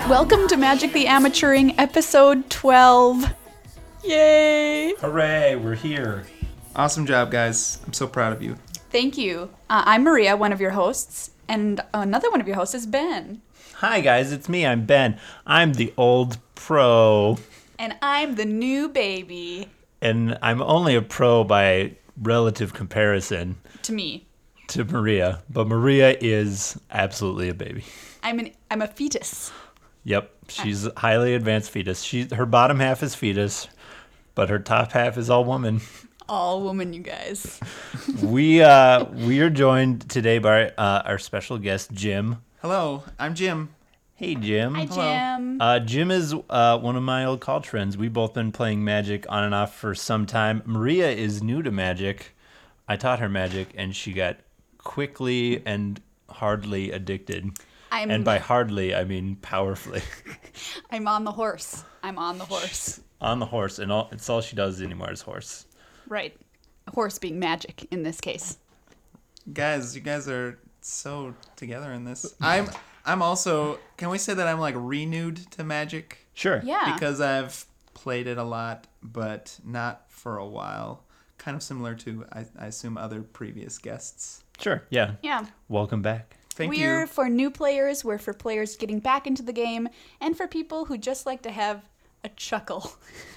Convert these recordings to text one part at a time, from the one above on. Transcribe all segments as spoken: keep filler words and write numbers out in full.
Welcome to Magic the Amateuring, episode twelve. Yay! Hooray, we're here. Awesome job, guys. I'm so proud of you. Thank you. Uh, I'm Maria, one of your hosts, and another one of your hosts is Ben. Hi, guys, it's me. I'm Ben. I'm the old pro. And I'm the new baby. And I'm only a pro by relative comparison To me. to Maria. But Maria is absolutely a baby. I'm an I'm a fetus. Yep, she's a highly advanced fetus. She, her bottom half is fetus, but her top half is all woman. All woman, you guys. we uh, we are joined today by uh, our special guest, Jim. Hello, I'm Jim. Hey, Jim. Hi, Jim. Uh, Jim is uh, one of my old college friends. We've both been playing Magic on and off for some time. Maria is new to Magic. I taught her Magic, and she got quickly and hardly addicted. I'm, And by hardly, I mean powerfully. I'm on the horse. I'm on the horse. On the horse, and all, it's all she does anymore is horse. Right. A horse being magic in this case. Guys, you guys are so together in this. I'm I'm also, can we say that I'm like renewed to Magic? Sure. Yeah. Because I've played it a lot, but not for a while. Kind of similar to, I, I assume, other previous guests. Sure, yeah. Yeah. Welcome back. Thank we're you. for new players, we're for players getting back into the game, and for people who just like to have a chuckle.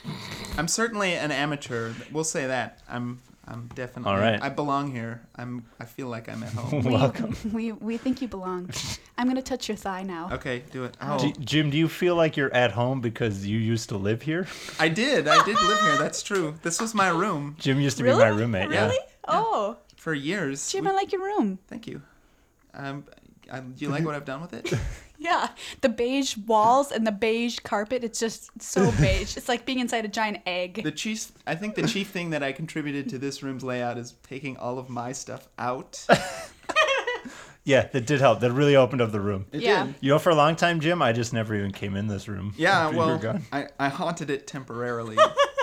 I'm certainly an amateur. We'll say that. I'm I'm definitely, All right. I belong here. I'm. I feel like I'm at home. Welcome. We we think you belong. I'm gonna touch your thigh now. Okay, do it. Oh, G- Jim, do you feel like you're at home because you used to live here? I did. I did live here. That's true. This was my room Jim used to Really? be my roommate. Really? Yeah. Oh, for years. Jim, We- I like your room. Thank you. Um, I, do you like what I've done with it? Yeah, the beige walls and the beige carpet. It's just so beige. It's like being inside a giant egg. The chief, I think the chief thing that I contributed to this room's layout is taking all of my stuff out. Yeah, that did help. That really opened up the room. It Yeah. did. You know, for a long time, Jim, I just never even came in this room. Yeah, after you were well, gone. I, I haunted it temporarily.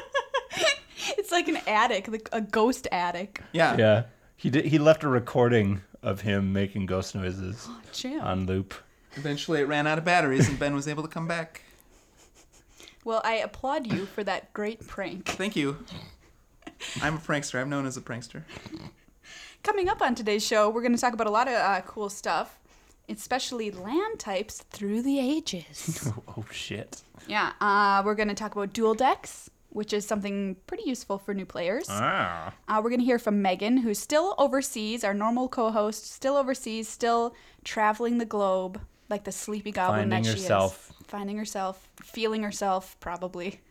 It's like an attic, like a ghost attic. Yeah. Yeah, he did. He left a recording of him making ghost noises Jim. on loop. Eventually it ran out of batteries and Ben was able to come back. Well, I applaud you for that great prank. Thank you. I'm a prankster. I'm known as a prankster. Coming up on today's show, we're going to talk about a lot of uh, cool stuff, especially land types through the ages. Oh shit! Yeah, uh, we're going to talk about dual decks, which is something pretty useful for new players. Ah, Uh, we're going to hear from Megan, who's still overseas, our normal co-host, still overseas, still traveling the globe like the sleepy goblin Finding that she herself. is. Finding herself. Feeling herself, probably.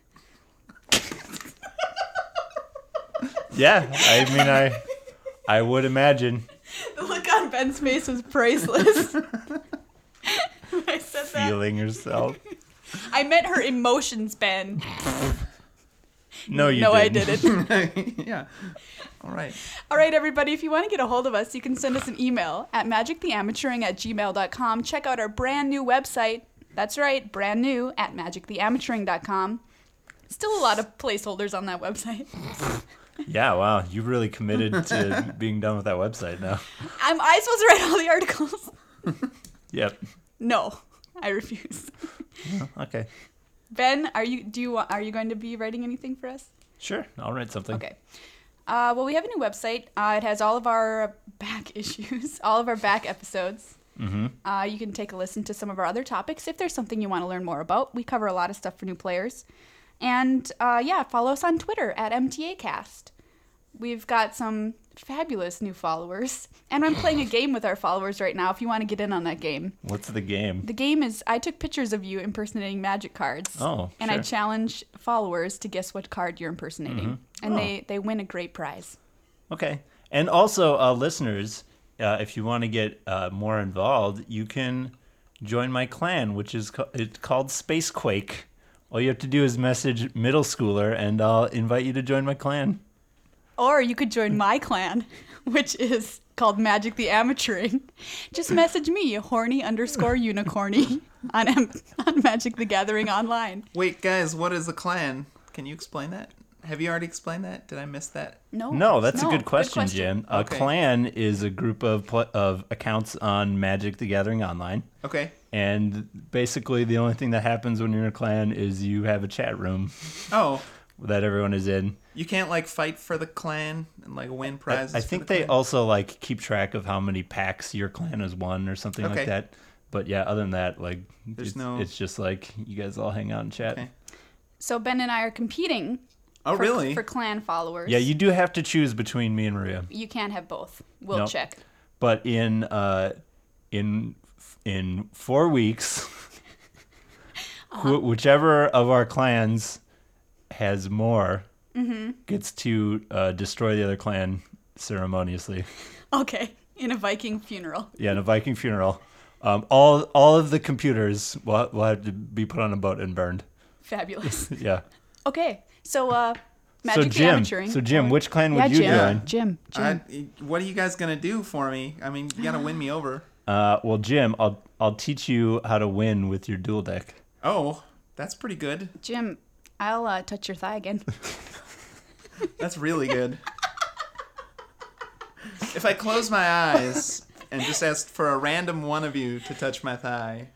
yeah. I mean, I, I would imagine The look on Ben's face was priceless. When I said that. feeling yourself. I meant her emotions, Ben. No, you no, didn't. I didn't. Yeah. All right. All right, everybody, if you want to get a hold of us, you can send us an email at magictheamateuring at gmail dot com. Check out our brand new website. That's right, brand new at magictheamateuring dot com. Still a lot of placeholders on that website. Yeah, wow. You really committed to being done with that website now. Am I supposed to write all the articles? Yep. No, I refuse. Okay. Ben, are you do you want, are you going to be writing anything for us? Sure. I'll write something. Okay. Uh, well, we have a new website. Uh, it has all of our back issues, all of our back episodes. Mm-hmm. Uh, you can take a listen to some of our other topics if there's something you want to learn more about. We cover a lot of stuff for new players. And uh, yeah, follow us on Twitter at M T A cast. We've got some fabulous new followers. And I'm playing a game with our followers right now if you want to get in on that game. What's the game? The game is I took pictures of you impersonating magic cards. Oh, And I sure. challenge followers to guess what card you're impersonating. Mm-hmm. And Oh. they, they win a great prize. Okay. And also, uh, listeners, uh, if you want to get uh, more involved, you can join my clan, which is ca- it's called Spacequake. All you have to do is message middle schooler, and I'll invite you to join my clan. Or you could join my clan, which is called Magic the Amateuring. Just message me, horny underscore unicorny, on, M- on Magic the Gathering Online. Wait, guys, what is a clan? Can you explain that? Have you already explained that? Did I miss that? No. No, that's No, a good question, question. Jim. A Okay. clan is a group of pl- of accounts on Magic: The Gathering Online, Okay. and basically the only thing that happens when you're in a clan is you have a chat room Oh, that everyone is in. you can't like fight for the clan and like win I, prizes. I for think the they clan? also like keep track of how many packs your clan has won or something Okay. like that. But yeah, other than that, like There's it's, no- it's just like you guys all hang out and chat. Okay. So Ben and I are competing. Oh, for, really? For clan followers. Yeah, you do have to choose between me and Maria. You can't have both. We'll Nope. check. But in uh, in in four weeks, Uh-huh. wh- whichever of our clans has more Mm-hmm. gets to uh, destroy the other clan ceremoniously. Okay. In a Viking funeral. Yeah, in a Viking funeral. Um, all all of the computers will, will have to be put on a boat and burned. Fabulous. Yeah. Okay. So uh Magic so the Jim, Amateuring. so Jim, which clan would yeah, you Jim. join? Jim. Jim. I, what are you guys gonna do for me? I mean, you gotta win me over. Uh, well, Jim, I'll I'll teach you how to win with your dual deck. Oh, that's pretty good. Jim, I'll uh, touch your thigh again. That's really good. If I close my eyes and just ask for a random one of you to touch my thigh,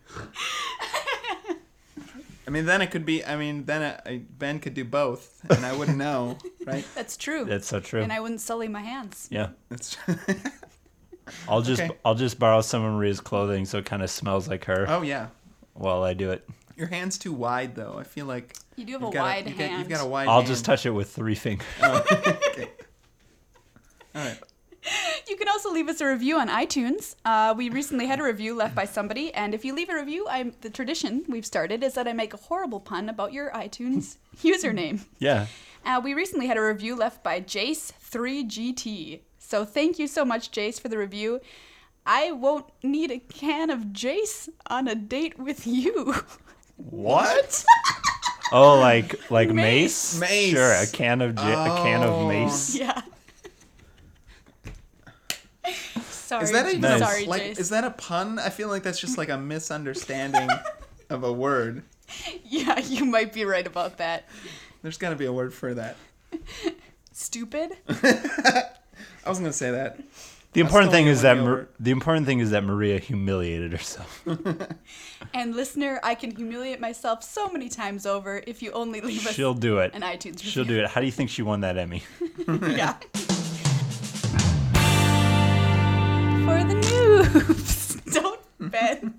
I mean, then it could be. I mean, then I, I, Ben could do both, and I wouldn't know, right? That's true. That's so true. And I wouldn't sully my hands. Yeah. That's I'll just Okay. I'll just borrow some of Maria's clothing so it kind of smells like her oh yeah. while I do it. Your hand's too wide, though. I feel like You do have you've a got wide you've got- hand. you've got a wide. I'll hand. just touch it with three fingers. Oh, okay. All right. You can also leave us a review on iTunes. Uh, we recently had a review left by somebody, and if you leave a review, I'm the tradition we've started is that I make a horrible pun about your iTunes username. Yeah. Uh, we recently had a review left by Jace three G T. So thank you so much, Jace, for the review. I won't need a can of Jace on a date with you. What? Oh, like like Mace. mace? Mace. Sure, a can of j- a can Oh. of mace. Yeah. Sorry, Is that even Nice. a, sorry, like? Jace. Is that a pun? I feel like that's just like a misunderstanding of a word. Yeah, you might be right about that. There's got to be a word for that. Stupid. I wasn't gonna say that. The important still thing gonna is that win you Mar- over. the important thing is that Maria humiliated herself. And listener, I can humiliate myself so many times over if you only leave us She'll do it. an iTunes review. She'll do it. How do you think she won that Emmy? Yeah. For the noobs. Don't Ben.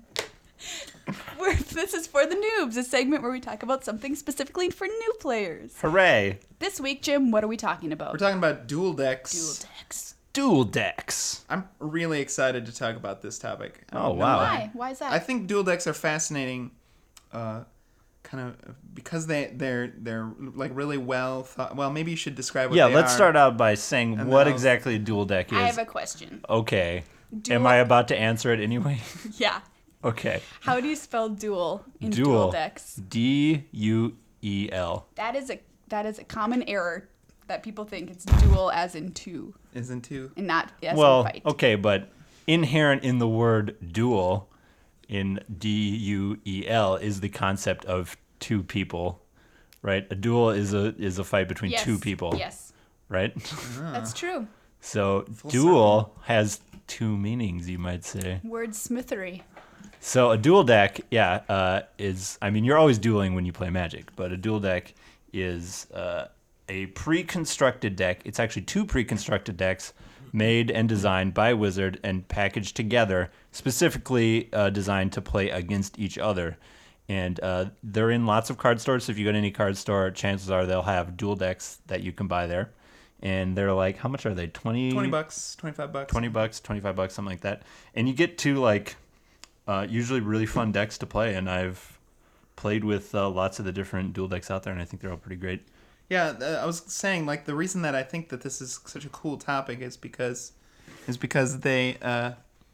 We're, this is For the Noobs, a segment where we talk about something specifically for new players. Hooray! This week, Jim, what are we talking about? We're talking about dual decks. Dual decks. Dual decks. I'm really excited to talk about this topic. I Oh, don't know wow. Why? Why is that? I think dual decks are fascinating, uh, kind of because they they're they're like really well thought. Well, maybe you should describe what Yeah, they let's are. start out by saying And what then I'll- exactly a dual deck is. I have a question. Okay. Dual- Am I about to answer it anyway? Yeah. Okay. How do you spell dual in dual, Dual. decks? D U E L. That is a that is a common error that people think it's dual as in two Isn't too. and not as Well, in fight. okay, but inherent in the word dual in D U E L is the concept of two people, right? A duel is a is a fight between Yes. two people, Yes, right? that's true. So Full dual has two meanings, you might say. Wordsmithery. So a dual deck, yeah, uh, is I mean you're always dueling when you play Magic, but a dual deck is uh, a pre-constructed deck. It's actually two pre-constructed decks made and designed by Wizard and packaged together, specifically uh, designed to play against each other. And uh, they're in lots of card stores. So if you go to any card store, chances are they'll have dual decks that you can buy there. And they're like, how much are they? twenty Twenty bucks, twenty-five bucks. twenty bucks, twenty-five bucks, something like that. And you get two like uh, usually really fun decks to play. And I've played with uh, lots of the different dual decks out there, and I think they're all pretty great. Yeah, uh, I was saying like the reason that I think that this is such a cool topic is because is because they uh,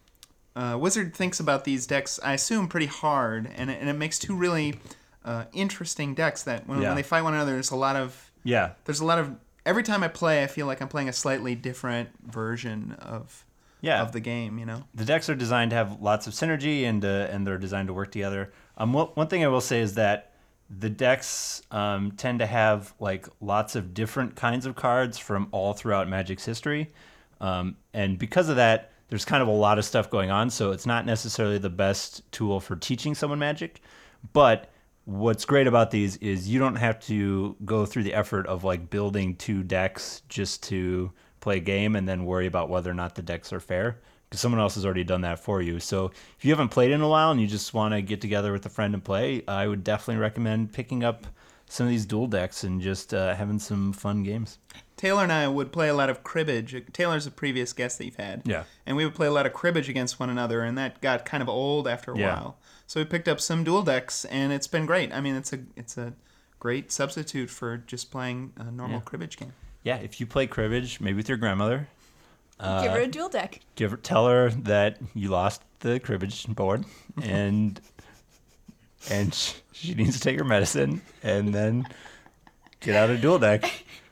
uh, Wizard thinks about these decks, I assume, pretty hard, and it, and it makes two really uh, interesting decks that when, Yeah. when they fight one another, there's a lot of Yeah. there's a lot of every time I play, I feel like I'm playing a slightly different version of Yeah. of the game. You know. The decks are designed to have lots of synergy, and uh, and they're designed to work together. Um, one one thing I will say is that the decks um, tend to have like lots of different kinds of cards from all throughout Magic's history. Um, and because of that, there's kind of a lot of stuff going on. So it's not necessarily the best tool for teaching someone Magic. But what's great about these is you don't have to go through the effort of like building two decks just to play a game and then worry about whether or not the decks are fair, because someone else has already done that for you. So if you haven't played in a while and you just want to get together with a friend and play, I would definitely recommend picking up some of these dual decks and just uh, having some fun games. Taylor and I would play a lot of cribbage. Taylor's a previous guest that you've had. Yeah. And we would play a lot of cribbage against one another, and that got kind of old after a Yeah. while. So we picked up some dual decks, and it's been great. I mean, it's a it's a great substitute for just playing a normal Yeah. cribbage game. Yeah, if you play cribbage, maybe with your grandmother, uh, Give her a dual deck. give her, tell her that you lost the cribbage board, and and sh- she needs to take her medicine, and then get out a dual deck.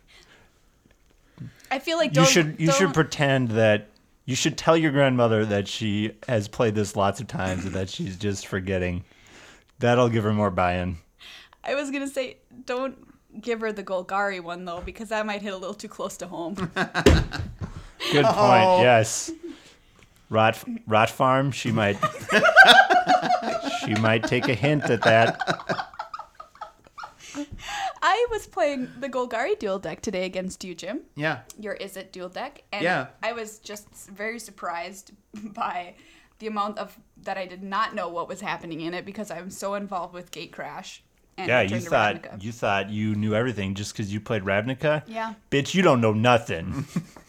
I feel like You don't, should you should don't- pretend that you should tell your grandmother that she has played this lots of times and that she's just forgetting. That'll give her more buy-in. I was gonna say don't give her the Golgari one though, because that might hit a little too close to home. Good point. Oh. Yes. Rot Rot Farm. She might. she might take a hint at that. I was playing the Golgari dual deck today against you, Jim. Yeah. Your Is It dual deck, and Yeah. I was just very surprised by the amount of that I did not know what was happening in it because I'm so involved with Gate Crash. And Yeah, Return you to thought Ravnica. you thought you knew everything just because you played Ravnica. Yeah. Bitch, you don't know nothing.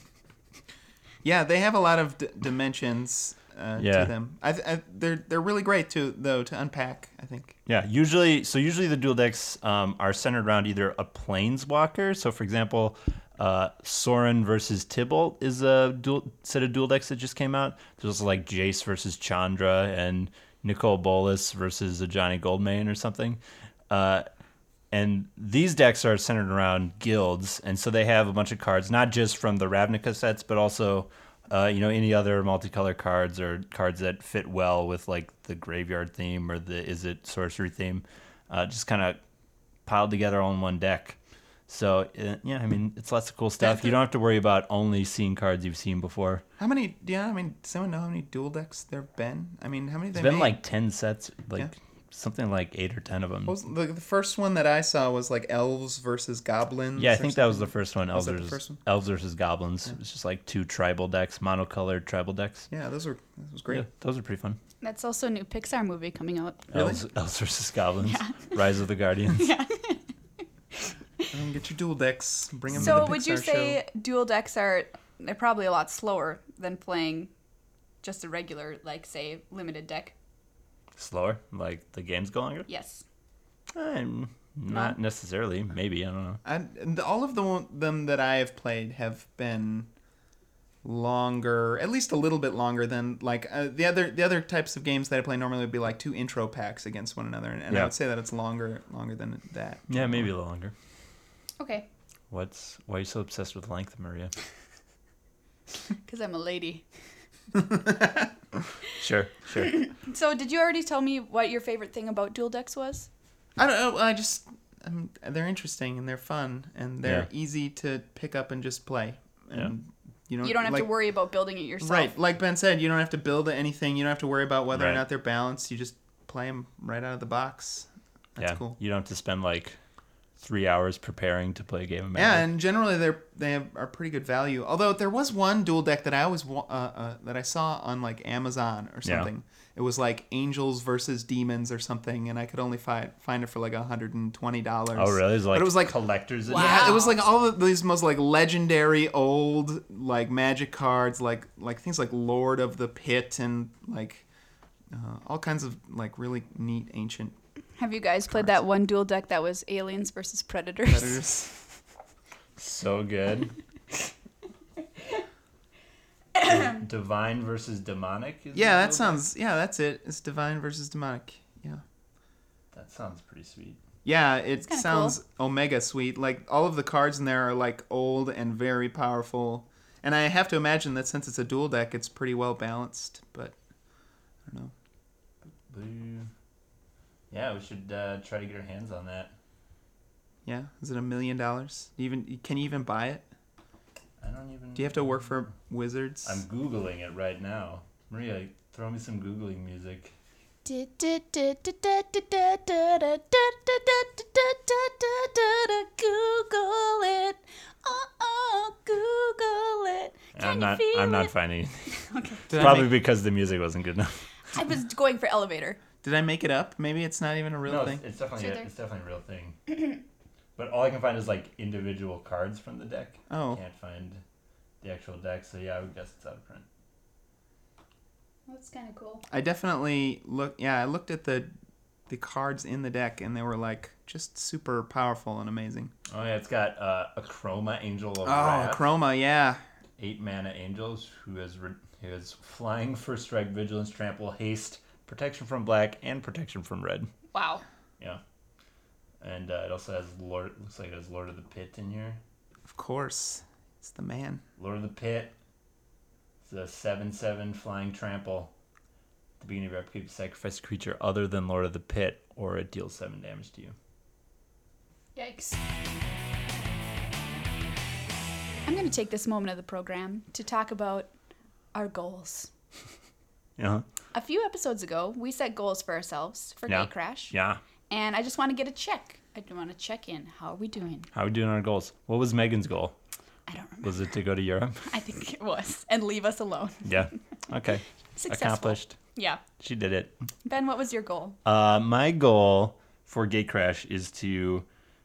Yeah, they have a lot of d- dimensions uh, Yeah. to them. I, th- I they're they're really great to though to unpack. I think. Yeah, usually, so usually the dual decks um, are centered around either a planeswalker. So, for example, uh, Sorin versus Tybalt is a dual set of dual decks that just came out. There's also like Jace versus Chandra and Nicole Bolas versus a Johnny Goldmane or something. Uh, and these decks are centered around guilds, and so they have a bunch of cards, not just from the Ravnica sets, but also uh, you know, any other multicolor cards or cards that fit well with like the graveyard theme or the Is It sorcery theme, uh, just kind of piled together all in one deck. So uh, yeah, I mean, it's lots of cool stuff. You don't have to worry about only seeing cards you've seen before. How many? Yeah, I mean, does someone know how many dual decks there've been? I mean, how many? It's they been made? like ten sets, like Yeah. something like eight or ten of them. What was the, the first one that I saw was like elves versus goblins. Yeah, I or think that was the something? first one. Was Elves that the versus, first one? Elves versus Goblins. It was just like two tribal decks, monocolored tribal decks. Yeah, those were that was great. Yeah, those are pretty fun. That's also a new Pixar movie coming out. Really? Elves, Elves versus Goblins. Rise of the Guardians. Yeah. Um, get your dual decks. Bring them to So the would you Pixar say show. dual decks are they're probably a lot slower than playing just a regular, like say, limited deck? Slower, like the games go longer. Yes. Um, not necessarily. Maybe, I don't know. I, and all of the one, them that I have played have been longer, at least a little bit longer than like uh, the other the other types of games that I play normally would be like two intro packs against one another, and, and I Yeah. would say that it's longer longer than that. Yeah, maybe a little longer. Okay. What's why are you so obsessed with length, Maria? Because I'm a lady. Sure, sure. So did you already tell me what your favorite thing about dual decks was? I don't know. I just um, they're interesting and they're fun and they're Yeah. easy to pick up and just play. And you don't You don't have like, to worry about building it yourself. Right, like Ben said, you don't have to build anything. You don't have to worry about whether or Right. not they're balanced. You just play them right out of the box. That's yeah, cool. you don't have to spend like three hours preparing to play a game of Magic. Yeah, and generally they're they have, are pretty good value. Although there was one dual deck that I always wa- uh, uh, that I saw on like Amazon or Yeah. something. It was like angels versus demons or something, and I could only find find it for like a hundred and twenty dollars. Oh, really? It's like but it was like collectors. Wow. yeah, it was like all of these most like legendary old like magic cards, like like things like Lord of the Pit and like uh, all kinds of like really neat ancient Have you guys played that one dual deck that was aliens versus predators? predators. So good. Divine versus demonic. Is Yeah, the that dual sounds. Yeah, that's it. It's divine versus demonic. Yeah. deck? That sounds pretty sweet. Yeah, it kinda sounds omega sweet. Like all of the cards in there are like old and very powerful. And I have to imagine that since it's a dual deck, it's pretty well balanced. But I don't know. Blue. Yeah, we should uh, try to get our hands on that. Yeah, is it a million dollars? Even can you even buy it? I don't even. Do you have to work for Wizards? I'm googling it right now. Maria, throw me some googling music. Google it. Oh, oh, Google it. Can I'm you not. feel I'm not it? finding anything. Okay. Did I Probably make- because the music wasn't good enough. I was going for elevator. Did I make it up? Maybe it's not even a real no, thing. it's, it's definitely Sure a, there- it's definitely a real thing. But all I can find is like individual cards from the deck. Oh. I can't find the actual deck, so yeah, I would guess it's out of print. That's kind of cool. I definitely look. Yeah, I looked at the the cards in the deck, and they were like just super powerful and amazing. Oh yeah, it's got uh, a Chroma Angel of Oh, Wrath. Chroma, yeah. Eight mana angels who has re- who has flying, first strike, vigilance, trample, haste, protection from black, and protection from red. Wow. Yeah, and uh, it also has Lord. Looks like it has Lord of the Pit in here. Of course, it's the man. Lord of the Pit. It's a seven seven flying trample. At the beginning of your upkeep, sacrifice a creature other than Lord of the Pit, or it deals seven damage to you. Yikes. I'm going to take this moment of the program to talk about our goals. Yeah. A few episodes ago, we set goals for ourselves for Yeah. Gatecrash. Yeah. And I just want to get a check. I want to check in. How are we doing? How are we doing on our goals? What was Megan's goal? I don't remember. Was it to go to Europe? I think it was. And leave us alone. Yeah. Okay. Successful. Accomplished. Yeah. She did it. Ben, what was your goal? Uh, my goal for Gatecrash is to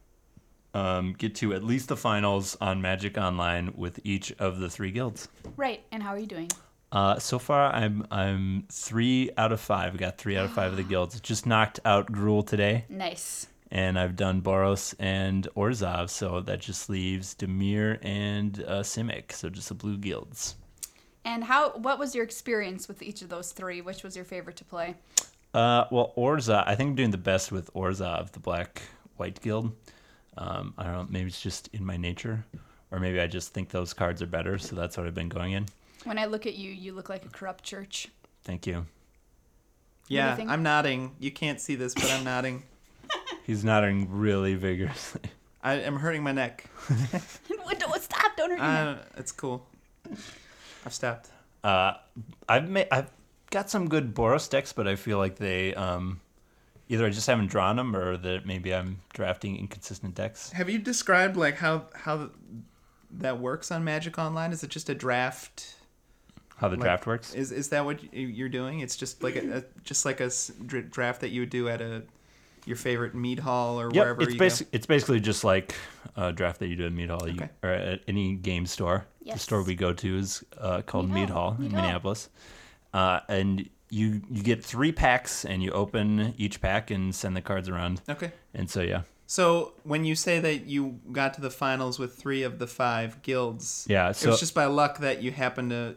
um, get to at least the finals on Magic Online with each of the three guilds. Right. And how are you doing? Uh, so far, I'm I'm three out of five. I got three out of five of the guilds. Just knocked out Gruul today, Nice. and I've done Boros and Orzhov, so that just leaves Dimir and uh, Simic, so just the blue guilds. And how? What was your experience with each of those three? Which was your favorite to play? Uh, well, Orzhov, I think I'm doing the best with Orzhov, the black-white guild. Um, I don't know, maybe it's just in my nature, or maybe I just think those cards are better, so that's what I've been going in. When I look at you, you look like a corrupt church. Thank you. Yeah, Anything? I'm nodding. You can't see this, but I'm nodding. He's nodding really vigorously. I am hurting my neck. Don't stop! Don't hurt your neck. Uh, it's cool. I've stopped. Uh, I've made, I've got some good Boros decks, but I feel like they um, either I just haven't drawn them, or that maybe I'm drafting inconsistent decks. Have you described like how how that works on Magic Online? Is it just a draft? How the Like, draft works? Is is that what y- you're doing? It's just like a, a just like a s- dr- draft that you would do at a your favorite mead hall or Yeah, wherever it's you basic, it's basically just like a draft that you do at Mead Hall, you, Okay. or at any game store. The Yes. store we go to is uh, called Mead Mead Hall. Hall, Mead in Hall. Minneapolis, uh, and you you get three packs, and you open each pack and send the cards around. go. Okay. And so yeah, So when you say that you got to the finals with three of the five guilds, yeah. it So was just by luck that you happened to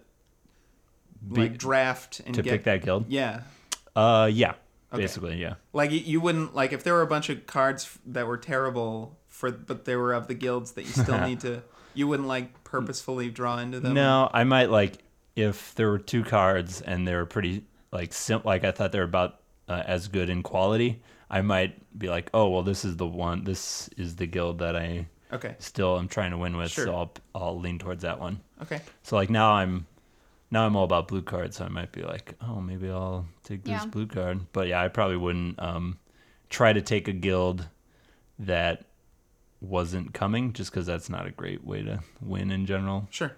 Be- like draft and to get pick that guild, yeah. uh, yeah, Okay. basically, yeah. Like you, you wouldn't like if there were a bunch of cards f- that were terrible for, but they were of the guilds that you still need to. You wouldn't like purposefully draw into them. No, I might like if there were two cards and they were pretty like sim- like I thought they were about uh, as good in quality. I might be like, oh well, this is the one. This is the guild that I Okay. still am trying to win with, Sure. so I'll I'll lean towards that one. Okay. So like now I'm now I'm all about blue cards, so I might be like, oh maybe I'll take this Yeah. blue card. But yeah, I probably wouldn't um, try to take a guild that wasn't coming, just because that's not a great way to win in general. Sure.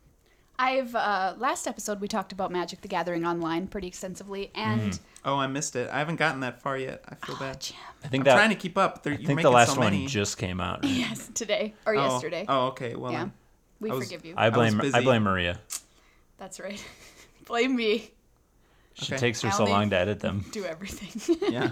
I've uh, last episode we talked about Magic: The Gathering online pretty extensively, and Oh, I missed it. I haven't gotten that far yet. I feel bad. Jim. I think I'm that trying to keep up. There, I you're think making the last so one many. just came out. Right? Yes, today or oh. yesterday. Oh, okay. Well, yeah, then. we I was- forgive you. I blame I, busy. blame Maria. That's right. Blame me. She Okay. takes her I so only- long to edit them. Do everything. yeah.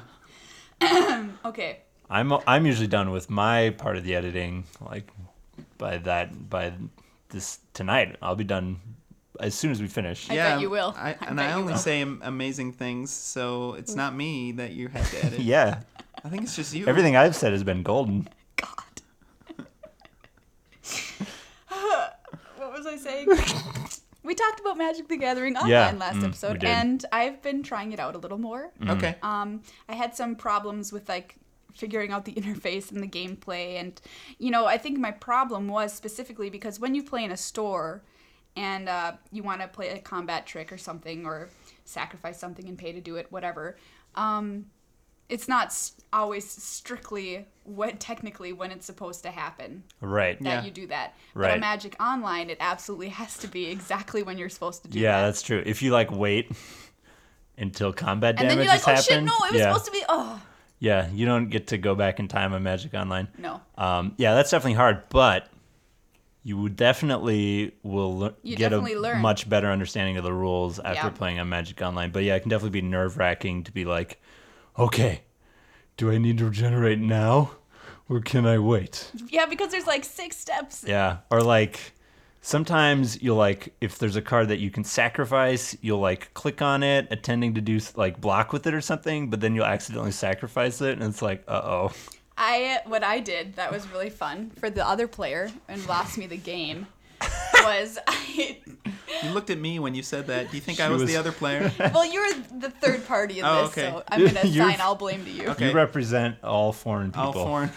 Okay. I'm I'm usually done with my part of the editing like by that by this tonight. I'll be done as soon as we finish. I yeah, bet you will. I, I and bet I you only will. say am- amazing things, so it's not me that you have to edit. Yeah, I think it's just you. everything I've said has been golden. God. What was I saying? we we talked about Magic the Gathering online Yeah, last mm, we episode, did. and I've been trying it out a little more. Okay. Um, I had some problems with like figuring out the interface and the gameplay, and you know, I think my problem was specifically because when you play in a store and uh, you want to play a combat trick or something, or sacrifice something and pay to do it, whatever. Um, it's not s- always strictly what technically when it's supposed to happen Right. that Yeah. you do that. But Right. a Magic Online, it absolutely has to be exactly when you're supposed to do Yeah, that. that's true. If you like wait until combat And damage then you're like, has oh happened, shit, no, it was yeah, supposed to be. Oh yeah, you don't get to go back in time on Magic Online. no, Um, yeah, that's definitely hard, but you would definitely will le- You get definitely a learn. much better understanding of the rules after Yeah. playing on Magic Online. But yeah, it can definitely be nerve wracking to be like, okay, do I need to regenerate now, or can I wait? yeah, because there's like six steps. Yeah, or like sometimes you'll like if there's a card that you can sacrifice, you'll like click on it, attending to do like block with it or something, but then you'll accidentally sacrifice it, and it's like, uh oh. I what I did that was really fun for the other player and lost me the game was I. You looked at me when you said that. Do you think She I was, was- the other player? Well, you're the third party in Oh, this, okay. so I'm gonna You're- assign all blame to you. Okay. You represent all foreign people. All foreign.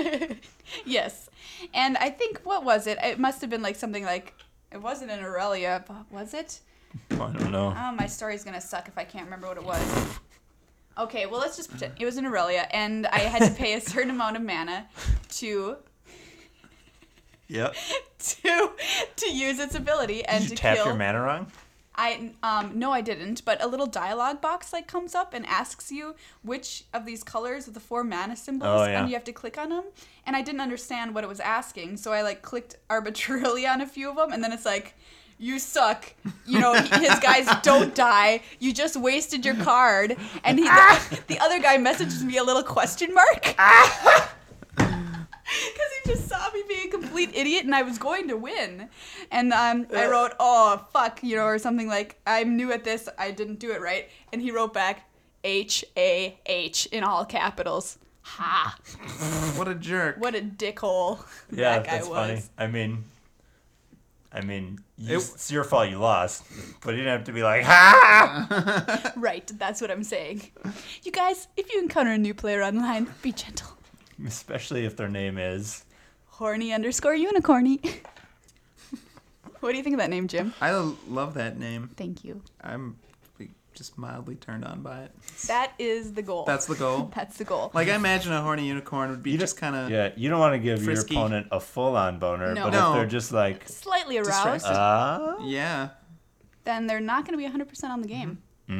Yes, and I think what was it? It must have been like something like it wasn't an Aurelia, but was it? I don't know. Oh, my story's gonna suck if I can't remember what it was. Okay, well let's just pretend it was an Aurelia, and I had to pay a certain amount of mana to Yep. to to use its ability and Did you to tap kill. your mana wrong? I um no I didn't, but a little dialogue box like comes up and asks you which of these colors of the four mana symbols, Oh, yeah. and you have to click on them. And I didn't understand what it was asking, so I like clicked arbitrarily on a few of them, and then it's like, you suck. You know, his guys don't die. You just wasted your card. And he, the, the other guy messages me a little question mark. Because he just saw me being a complete idiot and I was going to win. And um, I wrote, oh, fuck, you know, or something like, I'm new at this. I didn't do it right. And he wrote back, H A H in all capitals. Ha. What a jerk. What a dickhole Yeah, that guy that's was. funny. I mean, I mean, you, It- it's your fault you lost, but you didn't have to be like, ha! Right, that's what I'm saying. You guys, if you encounter a new player online, be gentle. Especially if their name is. Horny underscore unicorny. What do you think of that name, Jim? I l- love that name. Thank you. I'm just mildly turned on by it. That is the goal. That's the goal. That's the goal. Like, I imagine a horny unicorn would be You just kind of... Yeah, you don't want to give Frisky. your opponent a full-on boner, No. but No. if they're just like, Slightly aroused, Distracted. ah, Yeah. then they're not going to be one hundred percent on the game.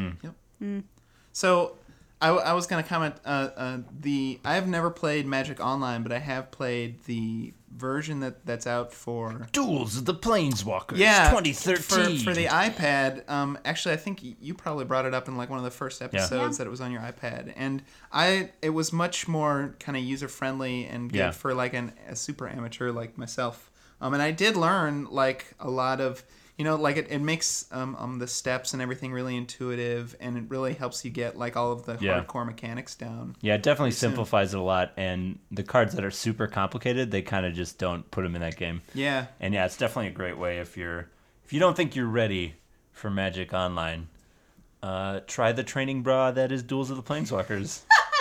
So, I, w- I was going to comment, uh, uh, the I have never played Magic Online, but I have played the version that, that's out for... Duels of the Planeswalkers, Yeah, twenty thirteen. For, for the iPad, um, actually, I think y- you probably brought it up in like one of the first episodes Yeah. that it was on your iPad, and I it was much more kind of user friendly and good Yeah. for like an a super amateur like myself. Um, and I did learn like a lot of you know like it, it makes um, um the steps and everything really intuitive, and it really helps you get like all of the Yeah. hardcore mechanics down. Yeah, it definitely soon. simplifies it a lot, and the cards that are super complicated, they kind of just don't put them in that game. Yeah. And yeah, it's definitely a great way if you're if you don't think you're ready for Magic Online, uh, try the training bra that is Duels of the Planeswalkers.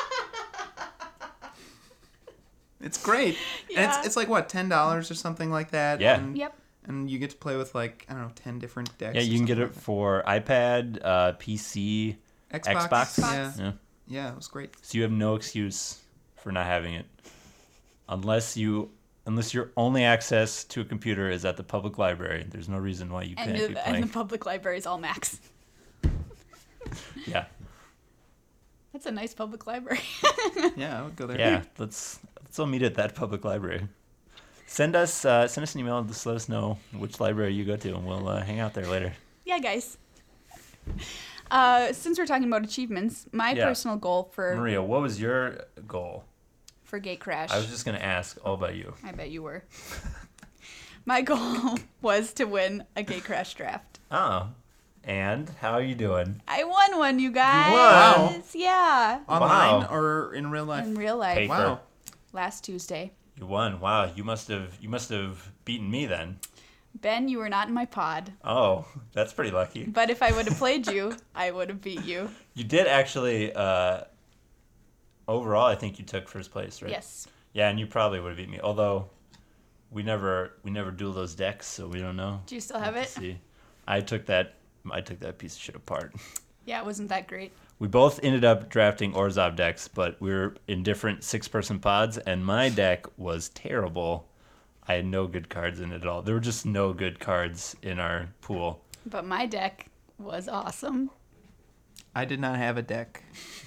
It's great. And Yeah. it's, it's like, what, ten dollars or something like that? Yeah. And, Yep. and you get to play with, like, I don't know, ten different decks. Yeah, or you can get something it for iPad, uh, P C, like that. Xbox. Yeah. Yeah. Yeah, it was great. So you have no excuse for not having it, unless you unless your only access to a computer is at the public library. There's no reason why you And, can't be the, and playing. the public library is all max. Yeah, That's a nice public library. Yeah, I would go there. yeah. Let's let's all meet at that public library. Send us uh, send us an email. Just let us know which library you go to, and we'll uh, hang out there later. Yeah, guys. Uh, since we're talking about achievements, my Yeah. personal goal for Maria, what was your goal? for Gate Crash, I was just gonna ask all about you. I bet you were. My goal was to win a Gate Crash draft. Oh, and how are you doing? I won one, you guys. Wow. Yeah, Online Wow. or in real life? in real life. Paper. Wow. Last Tuesday. You won. Wow, you must have you must have beaten me then. Ben, you were not in my pod. Oh, that's pretty lucky. But if I would have played you, I would have beat you. You did actually. Uh, overall, I think you took first place, right? Yes. Yeah, and you probably would have beat me. Although we never we never duel those decks, so we don't know. Do you still have We'll it? See, I took that. I took that piece of shit apart. Yeah, it wasn't that great. We both ended up drafting Orzhov decks, but we were in different six-person pods, and my deck was terrible. I had no good cards in it at all. There were just no good cards in our pool. But my deck was awesome. I did not have a deck.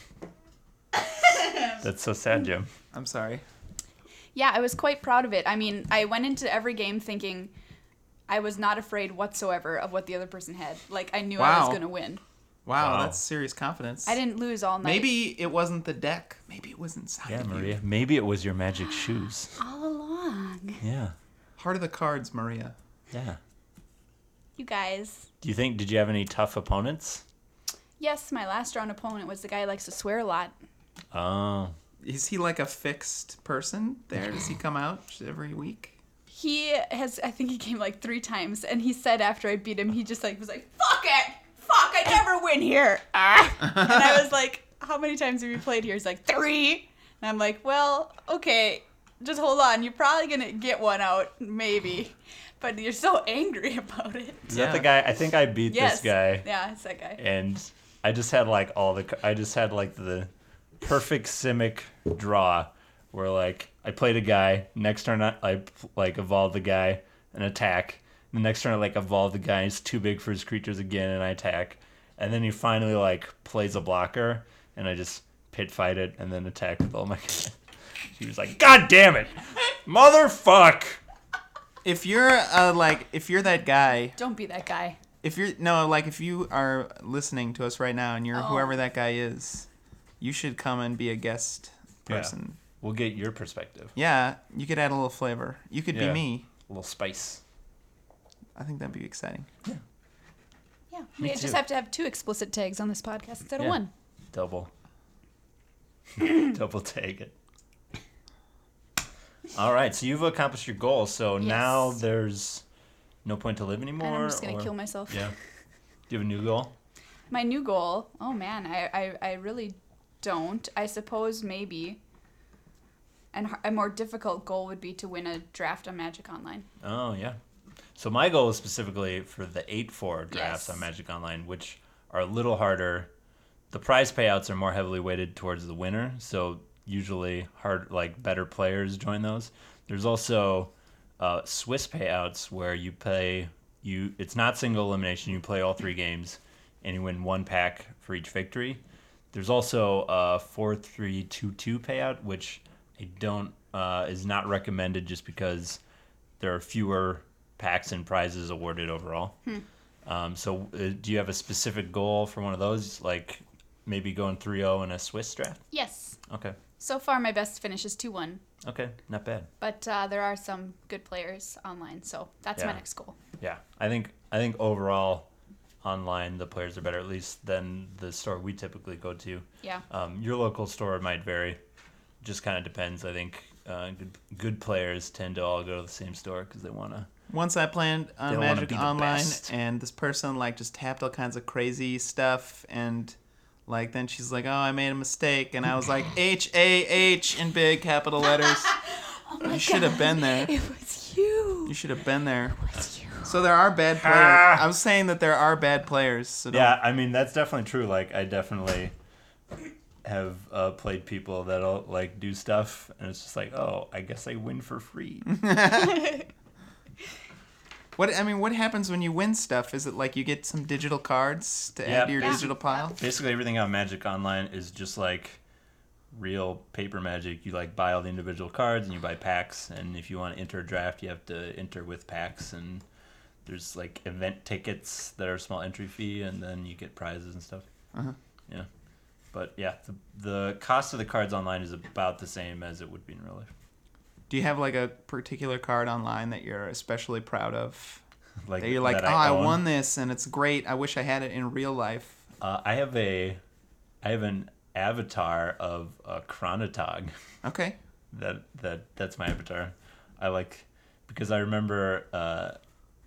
That's so sad, Jim. I'm sorry. Yeah, I was quite proud of it. I mean, I went into every game thinking I was not afraid whatsoever of what the other person had. Like, I knew I was Wow. going to win. Wow, Wow. that's serious confidence. I didn't lose all night. Maybe it wasn't the deck. Maybe it was inside Yeah, of you. Maria. Maybe it was your magic shoes. All along. Yeah. Heart of the cards, Maria. Yeah. You guys. Do you think, did you have any tough opponents? Yes, my last round opponent was the guy who likes to swear a lot. Oh. Is he like a fixed person there? Does he come out every week? He has, I think he came like three times, and he said after I beat him, he just like was like, fuck it! Fuck, I never win here! Ah! And I was like, how many times have you played here? He's like, three! And I'm like, well, okay, just hold on. You're probably gonna get one out, maybe. But you're so angry about it. Is Yeah. that the guy? I think I beat Yes. this guy. Yeah, it's that guy. And I just had like all the, I just had like the perfect Simic draw where like I played a guy, next turn I, I like evolved the guy and attack. The next turn I like evolve the guy, he's too big for his creatures again and I attack. And then he finally like plays a blocker and I just pit fight it and then attack with all my guys. He was like, God damn it! Motherfuck! If you're uh, like, if you're that guy, Don't be that guy. if you're no, like if you are listening to us right now and you're Oh. whoever that guy is, you should come and be a guest person. We'll get your perspective. Yeah, you could add a little flavor. You could Yeah. be me. A little spice. I think that'd be exciting. Yeah, Me we just too. have to have two explicit tags on this podcast instead of Yeah. one. Double. Double tag it. All right, so you've accomplished your goal. So now Yes. there's no point to live anymore. And I'm just gonna or- kill myself. Yeah. Do you have a new goal? My new goal, oh man, I, I, I really don't. I suppose maybe. And h- a more difficult goal would be to win a draft on Magic Online. Oh yeah. So my goal is specifically for the eight four drafts Yes. on Magic Online, which are a little harder. The prize payouts are more heavily weighted towards the winner, so usually hard like better players join those. There's also uh, Swiss payouts where you play you it's not single elimination, you play all three games and you win one pack for each victory. There's also a four three two two payout, which I don't uh, is not recommended just because there are fewer packs and prizes awarded overall. Um, so uh, do you have a specific goal for one of those, like maybe going three oh in a Swiss draft? Yes. Okay. So far, my best finish is two one. Okay, not bad. But uh, there are some good players online, so that's my Yeah. next goal. Yeah, I think I think overall online the players are better, at least than the store we typically go to. Yeah. Um, your local store might vary. Just kind of depends. I think uh, good, good players tend to all go to the same store because they want to. Once I played on They wanna Magic be the Online, best. and this person like just tapped all kinds of crazy stuff, and like then she's like, "Oh, I made a mistake," and I was like, "H A H" in big capital letters. Oh my You should have been there. It was you. You should have been there. It was you. So there are bad players. Ah. I'm saying that there are bad players. So don't, Yeah, I mean that's definitely true. Like I definitely have uh, played people that'll like do stuff, and it's just like, oh, I guess I win for free. What I mean, what happens when you win stuff? Is it like you get some digital cards to Yeah. add to your Yeah. digital pile? Basically, everything on Magic Online is just like real paper Magic. You like buy all the individual cards and you buy packs, and if you want to enter a draft, you have to enter with packs. And there's like event tickets that are a small entry fee, and then you get prizes and stuff. Uh-huh. Yeah, but yeah, the the cost of the cards online is about the same as it would be in real life. Do you have like a particular card online that you're especially proud of? Like That you're like, that oh, I own. won this and it's great. I wish I had it in real life. Uh, I have a, I have an avatar of a Chronotog. Okay. That that that's my avatar. I like because I remember uh,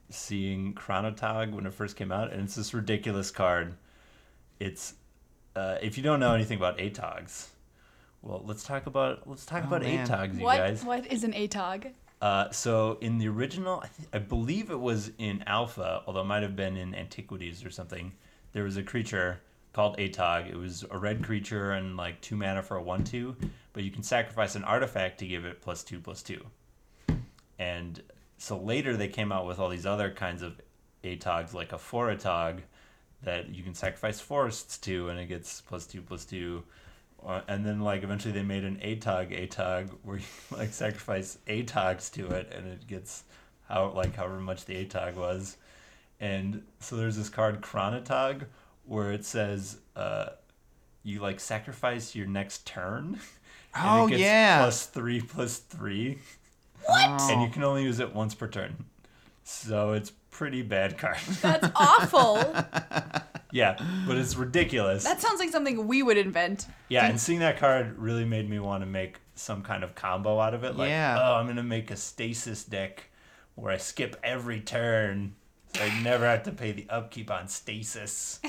seeing Chronotog when it first came out, and it's this ridiculous card. It's uh, if you don't know anything about A T O Gs, well, let's talk about let's talk Oh, about man. A T O Gs, you What guys. what is an A T O G? Uh, so in the original, I, th- I believe it was in Alpha, although it might have been in Antiquities or something. There was a creature called A T O G. It was a red creature and like two mana for a one two, but you can sacrifice an artifact to give it plus two plus two. And so later they came out with all these other kinds of A T O Gs, like a Foratog, that you can sacrifice forests to, and it gets plus two plus two. Uh, and then like eventually they made an A T O G A T O G where you like sacrifice A T O Gs to it, and it gets how like however much the A T O G was. And so there's this card Chronotog where it says uh, you like sacrifice your next turn. And Oh, it gets yeah. plus three plus three. What? And you can only use it once per turn. So it's pretty bad card. That's awful. Yeah, but it's ridiculous. That sounds like something we would invent. Yeah, and seeing that card really made me want to make some kind of combo out of it. Like, Yeah. oh, I'm going to make a stasis deck where I skip every turn so I never have to pay the upkeep on stasis.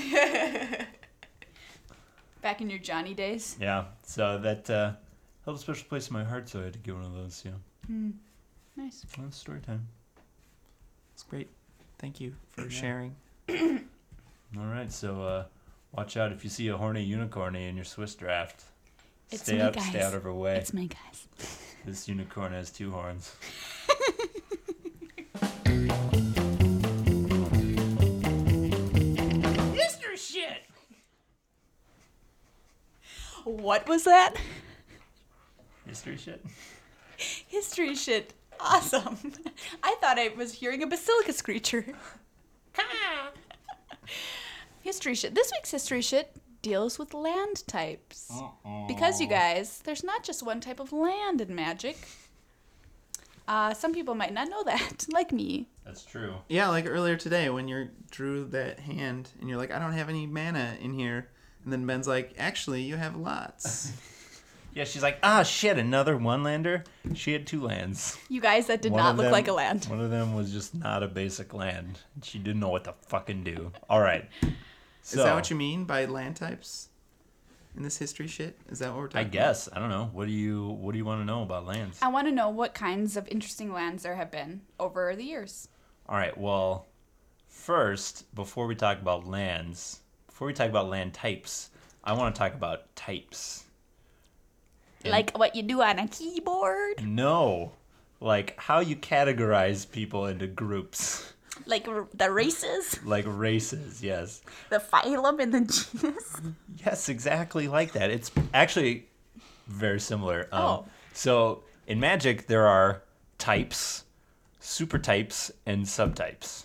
Back in your Johnny days. Yeah, so that uh, held a special place in my heart, so I had to get one of those, yeah. Hmm. Nice. Well, that's story time. It's great. Thank you for Yeah. sharing. All right, so uh, watch out if you see a horny unicorny in your Swiss draft. It's stay me, out, guys. stay out of her way. It's me, guys. This unicorn has two horns. Mister Shit. What was that? History shit. History shit. Awesome. I thought I was hearing a basilicus creature. History shit. This week's history shit deals with land types. Because, you guys, there's not just one type of land in Magic. Uh, some people might not know that, like me. That's true. Yeah, like earlier today when you drew that hand and you're like, I don't have any mana in here. And then Ben's like, actually, you have lots. Yeah, she's like, ah, shit, another one-lander? She had two lands. You guys, that did One not of look them- like a land. One of them was just not a basic land. She didn't know what to fucking do. All right. Is that what you mean by land types in this history shit? Is that what we're I talking guess. I don't know. What do you What do you want to know about lands? I want to know what kinds of interesting lands there have been over the years. All right. Well, first, before we talk about lands, before we talk about land types, I want to talk about types. And Like what you do on a keyboard? no, like how you categorize people into groups, Like r- the races? like races. Yes. The phylum and the genus? Yes, exactly like that. It's actually very similar. Um, Oh. So in Magic, there are types, super types, and subtypes.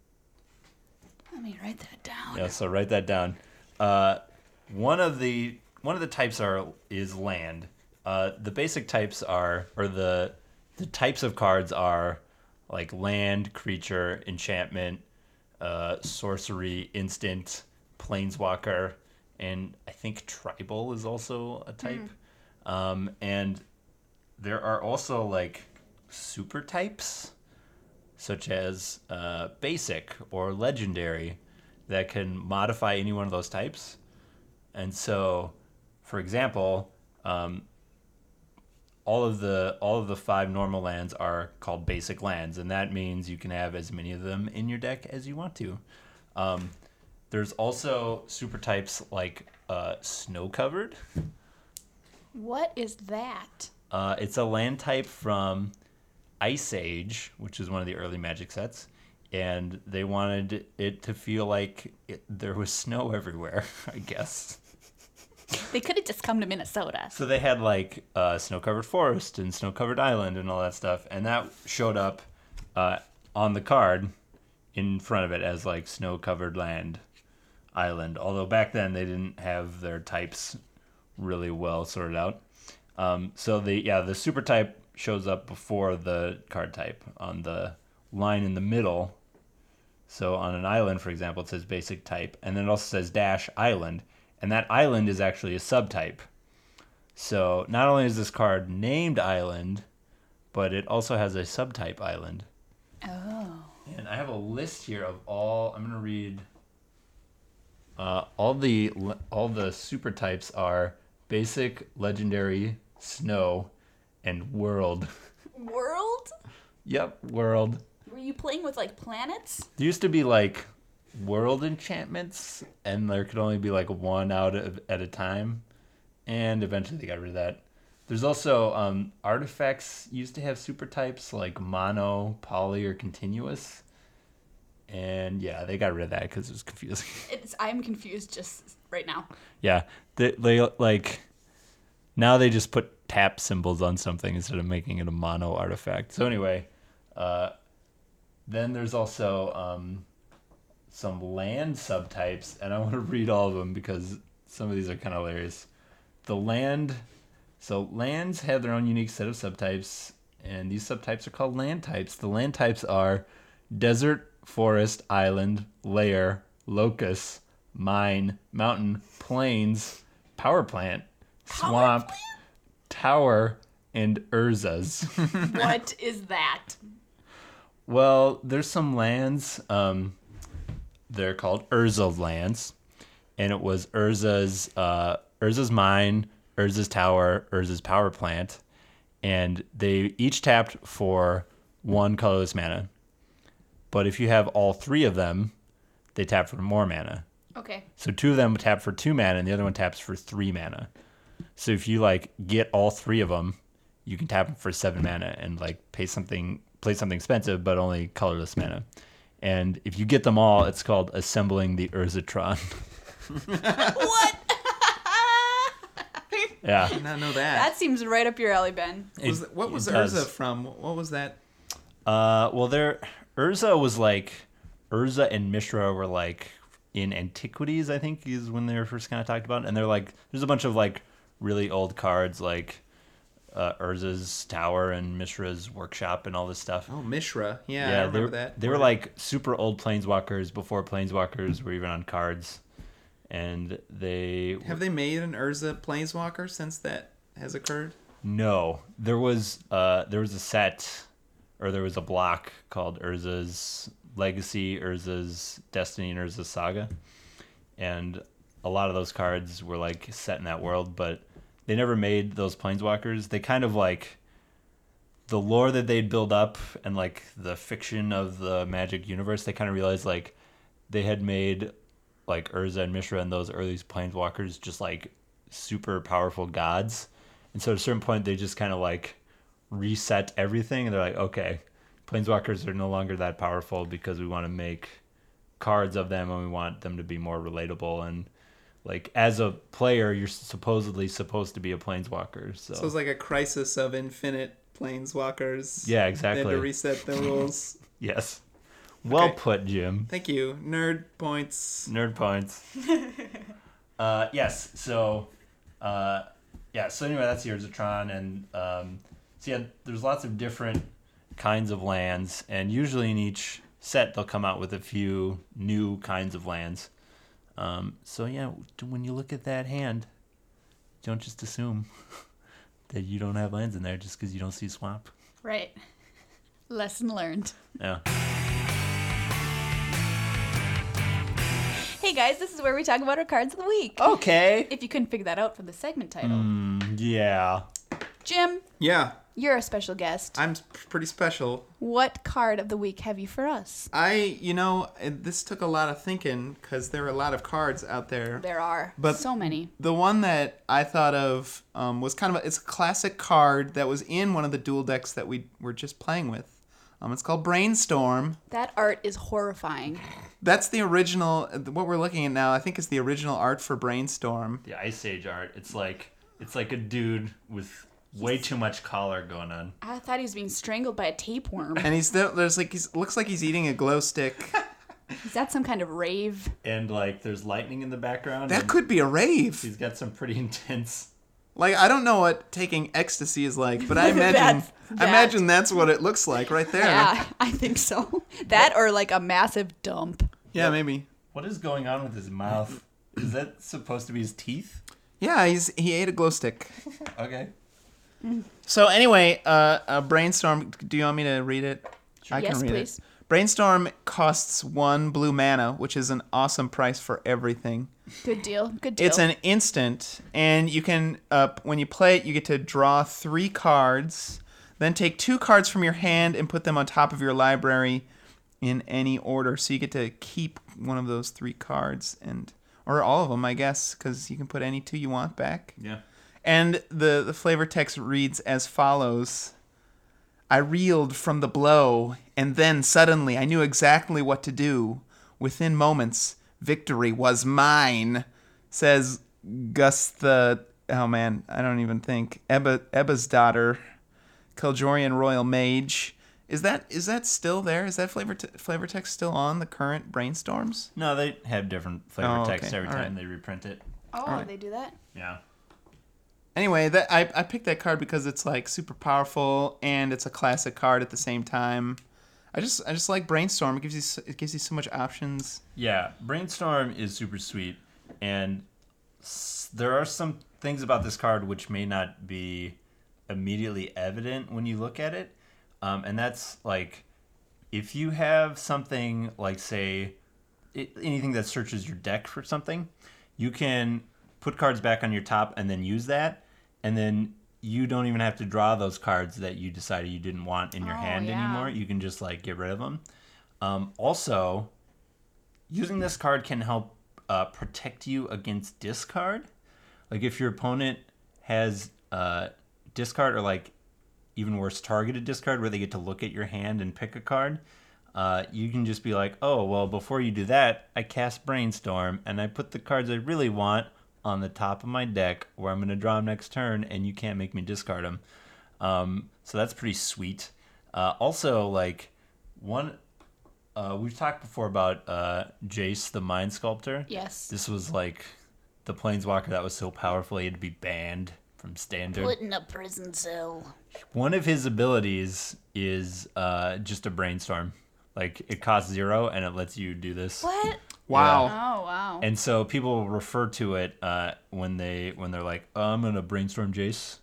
Let me write that down. Yeah, so write that down. Uh, one of the one of the types are is land. Uh, the basic types are, or the the types of cards are, like land, creature, enchantment, uh, sorcery, instant, planeswalker, and I think tribal is also a type. Um, and there are also like super types, such as uh, basic or legendary, that can modify any one of those types. And so, for example, um, all of the all of the five normal lands are called basic lands, and that means you can have as many of them in your deck as you want to. Um, there's also super types like uh, snow covered. What is that? Uh, it's a land type from Ice Age, which is one of the early Magic sets, and they wanted it to feel like it, there was snow everywhere, I guess. They could have just come to Minnesota. So they had like uh, snow-covered forest and snow-covered island and all that stuff, and that showed up uh, on the card in front of it as like snow-covered land island. Although back then they didn't have their types really well sorted out. Um, so the yeah the super type shows up before the card type on the line in the middle. So on an island, for example, it says basic type, and then it also says dash island. And that island is actually a subtype. So not only is this card named island, but it also has a subtype island. Oh. And I have a list here of all. I'm gonna read. Uh, all the all the super types are basic, legendary, snow, and world. World? Yep, world. Were you playing with like planets? There used to be like world enchantments, and there could only be like one out of, at a time, and eventually they got rid of that. There's also um, artifacts used to have super types like mono, poly, or continuous. And yeah, they got rid of that because it was confusing. It's I'm confused just right now. Yeah, they, they like now they just put tap symbols on something instead of making it a mono artifact. So anyway, uh, then there's also um, some land subtypes, and I want to read all of them because some of these are kind of hilarious. The land, so lands have their own unique set of subtypes, and these subtypes are called land types. The land types are desert, forest, island, lair, locust, mine, mountain, plains, power plant, swamp, tower, and Urzas. What is that? Well, there's some lands. Um, they're called Urza lands, and it was Urza's uh, Urza's mine, Urza's tower, Urza's power plant, and they each tapped for one colorless mana. But if you have all three of them, they tap for more mana. Okay. So two of them tap for two mana, and the other one taps for three mana. So if you like get all three of them, you can tap them for seven mana and like pay something, play something expensive, but only colorless mana. And if you get them all, it's called assembling the Urzatron. What? Yeah. I did not know that. That seems right up your alley, Ben. was, It- what was it does. Urza from? What was that? Uh, well, there, Urza was like, Urza and Mishra were like in Antiquities, I think, is when they were first kind of talked about. And they're like, there's a bunch of like really old cards like uh, Urza's Tower and Mishra's Workshop and all this stuff. Oh, Mishra. Yeah, I they remember were, that. They were like super old planeswalkers before planeswalkers were even on cards. And they Have they made an Urza Planeswalker since that has occurred? No, there was uh there was a set, or there was a block called Urza's Legacy, Urza's Destiny, and Urza's Saga, and a lot of those cards were like set in that world, but they never made those planeswalkers. They kind of like the lore that they'd build up and like the fiction of the Magic universe. They kind of realized like they had made like Urza and Mishra and those early planeswalkers just like super powerful gods. And so at a certain point, they just kind of like reset everything. And they're like, okay, planeswalkers are no longer that powerful because we want to make cards of them and we want them to be more relatable. And like as a player, you're supposedly supposed to be a planeswalker. So, So it's like a crisis of infinite Planeswalkers. yeah, They exactly. had to reset the rules. Yes. Well Okay. put, Jim. Thank you. Nerd points. Nerd points. uh, yes. So, uh, yeah. So anyway, that's the Urzatron, and um, so yeah, there's lots of different kinds of lands, and usually in each set they'll come out with a few new kinds of lands. Um, so yeah, when you look at that hand, don't just assume that you don't have lands in there just because you don't see swamp. Right. Lesson learned. Yeah. Hey guys, this is where we talk about our cards of the week. Okay. If you couldn't figure that out from the segment title. Mm, yeah. Jim, Yeah, you're a special guest. I'm pretty special. What card of the week have you for us? I, you know, it- this took a lot of thinking because there are a lot of cards out there. There are But- so many. The one that I thought of um, was kind of a, it's a classic card that was in one of the dual decks that we were just playing with. Um, it's called Brainstorm. That art is horrifying. That's the original. What we're looking at now, I think, is the original art for Brainstorm. The Ice Age art. It's like it's like a dude with way too much collar going on. I thought he was being strangled by a tapeworm. And he's there, there's like he's looks like he's eating a glow stick. Is that some kind of rave? And like there's lightning in the background. That and could be a rave. He's got some pretty intense. Like I don't know what taking ecstasy is like, but I imagine That's- I that. imagine that's what it looks like right there. Yeah, I think so. That or like a massive dump. Yeah, maybe. What is going on with his mouth? Is that supposed to be his teeth? Yeah, he's he ate a glow stick. Okay. So anyway, uh, uh, Brainstorm. Do you want me to read it? I Yes, can read please. it. Brainstorm costs one blue mana, which is an awesome price for everything. Good deal. Good deal. It's an instant, and you can, uh, when you play it, you get to draw three cards, then take two cards from your hand and put them on top of your library in any order. So you get to keep one of those three cards, and or all of them, I guess, because you can put any two you want back. Yeah. And the, the flavor text reads as follows. I reeled from the blow, and then suddenly I knew exactly what to do. Within moments, victory was mine, says Gus the... Oh, man, I don't even think. Ebba, Ebba's daughter, Keldorian Royal Mage. Is that is that still there? Is that flavor te- flavor text still on the current Brainstorms? No, they have different flavor Oh, text okay. every All time right. they reprint it. oh, alright. they do that? Yeah. Anyway, that I, I picked that card because it's like super powerful and it's a classic card at the same time. I just I just like Brainstorm. It gives you so- it gives you so much options. Yeah, Brainstorm is super sweet, and s- there are some things about this card which may not be immediately evident when you look at it, um, and that's like if you have something like, say, it, anything that searches your deck for something, you can put cards back on your top and then use that, and then you don't even have to draw those cards that you decided you didn't want in your Oh, hand yeah. anymore. You can just like get rid of them. Um, also, using this card can help uh, protect you against discard. Like if your opponent has uh, discard, or like even worse, targeted discard, where they get to look at your hand and pick a card, uh, you can just be like, oh, well, before you do that, I cast Brainstorm, and I put the cards I really want on the top of my deck, where I'm going to draw them next turn, and you can't make me discard them. Um, so that's pretty sweet. Uh, also, like, one... Uh, we've talked before about uh, Jace, the Mind Sculptor. Yes. This was like the Planeswalker that was so powerful he had to be banned from Standard. Put in a prison cell. One of his abilities is uh, just a Brainstorm. Like, it costs zero, and it lets you do this. What? Wow. Oh, wow. And so people refer to it uh, when they when they're like, oh, I'm gonna Brainstorm Jace.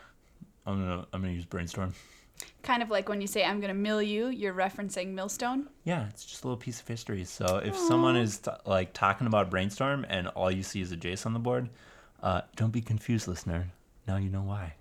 I'm gonna I'm gonna use Brainstorm. Kind of like when you say, I'm going to mill you, you're referencing Millstone. Yeah, it's just a little piece of history. So if someone is t- like talking about Brainstorm and all you see is a Jace on the board, uh, don't be confused, listener. Now you know why.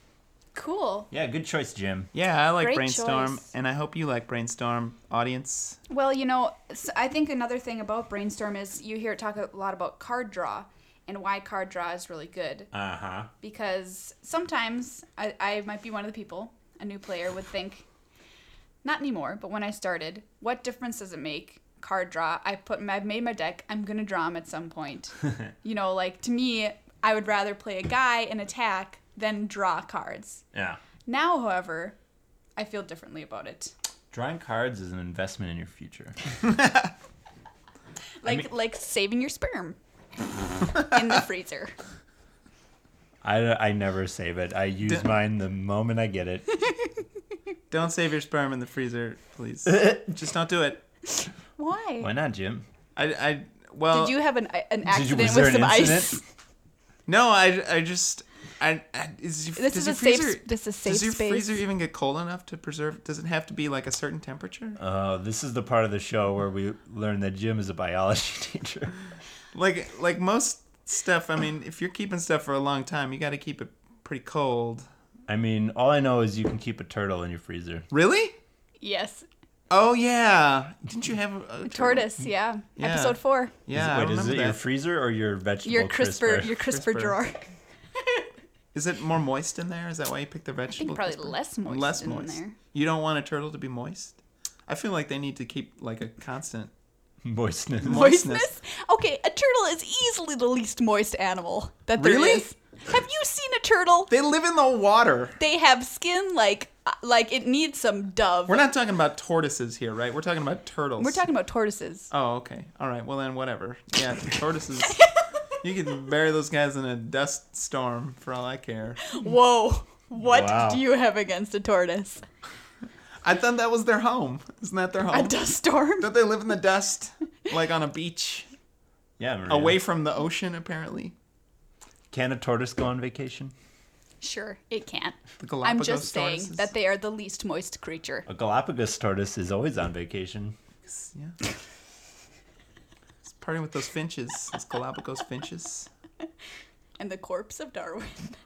Cool. Yeah, good choice, Jim. Yeah, I like Great Brainstorm, choice. and I hope you like Brainstorm, audience. Well, you know, s- I think another thing about Brainstorm is you hear it talk a lot about card draw and why card draw is really good. Uh huh. Because sometimes I, I might be one of the people, a new player would think, not anymore, but when I started, what difference does it make? Card draw. I put, I've made my deck. I'm gonna draw them at some point. You know, like to me, I would rather play a guy and attack than draw cards. Yeah. Now, however, I feel differently about it. Drawing cards is an investment in your future. Like mean- like saving your sperm in the freezer. I, I never save it. I use mine the moment I get it. Don't save your sperm in the freezer, please. Just don't do it. Why? Why not, Jim? I, I well. Did you have an an Did you, accident was there with an some incident? ice? No, I, I just. I, I is your, This does is your a safe. freezer, This is safe Does your space. freezer even get cold enough to preserve? Does it have to be like a certain temperature? Oh, this is the part of the show where we learn that Jim is a biology teacher. Like like most stuff. I mean, if you're keeping stuff for a long time, you got to keep it pretty cold. I mean, all I know is you can keep a turtle in your freezer. Really? Yes, Oh yeah. Didn't you have a, a tortoise. Yeah. Yeah. Episode four. Yeah. Is, I wait, is remember it that. your freezer or your vegetable Your crisper. Your crisper Crisper. drawer. Is it more moist in there? Is that why you picked the I vegetable? think probably crisper? less moist Less in moist. there. You don't want a turtle to be moist. I feel like they need to keep like a constant moistness. moistness. Moistness? Okay, a turtle is easily the least moist animal that there is. Really? Have you seen a turtle? They live in the water. They have skin like uh, like it needs some Dove. We're not talking about tortoises here, right? We're talking about turtles. We're talking about tortoises. Oh, okay. All right. Well then, whatever. Yeah, tortoises. You can bury those guys in a dust storm for all I care. Whoa. What Wow. do you have against a tortoise? I thought that was their home. Isn't that their A home? dust storm? Don't they live in the dust, like on a beach, Yeah, Maria. away from the ocean? Apparently. Can a tortoise go on vacation? Sure, it can't. The Galapagos I'm just saying tortoises? that they are the least moist creature. A Galapagos tortoise is always on vacation. Yeah. It's partying with those finches, those Galapagos finches. And the corpse of Darwin.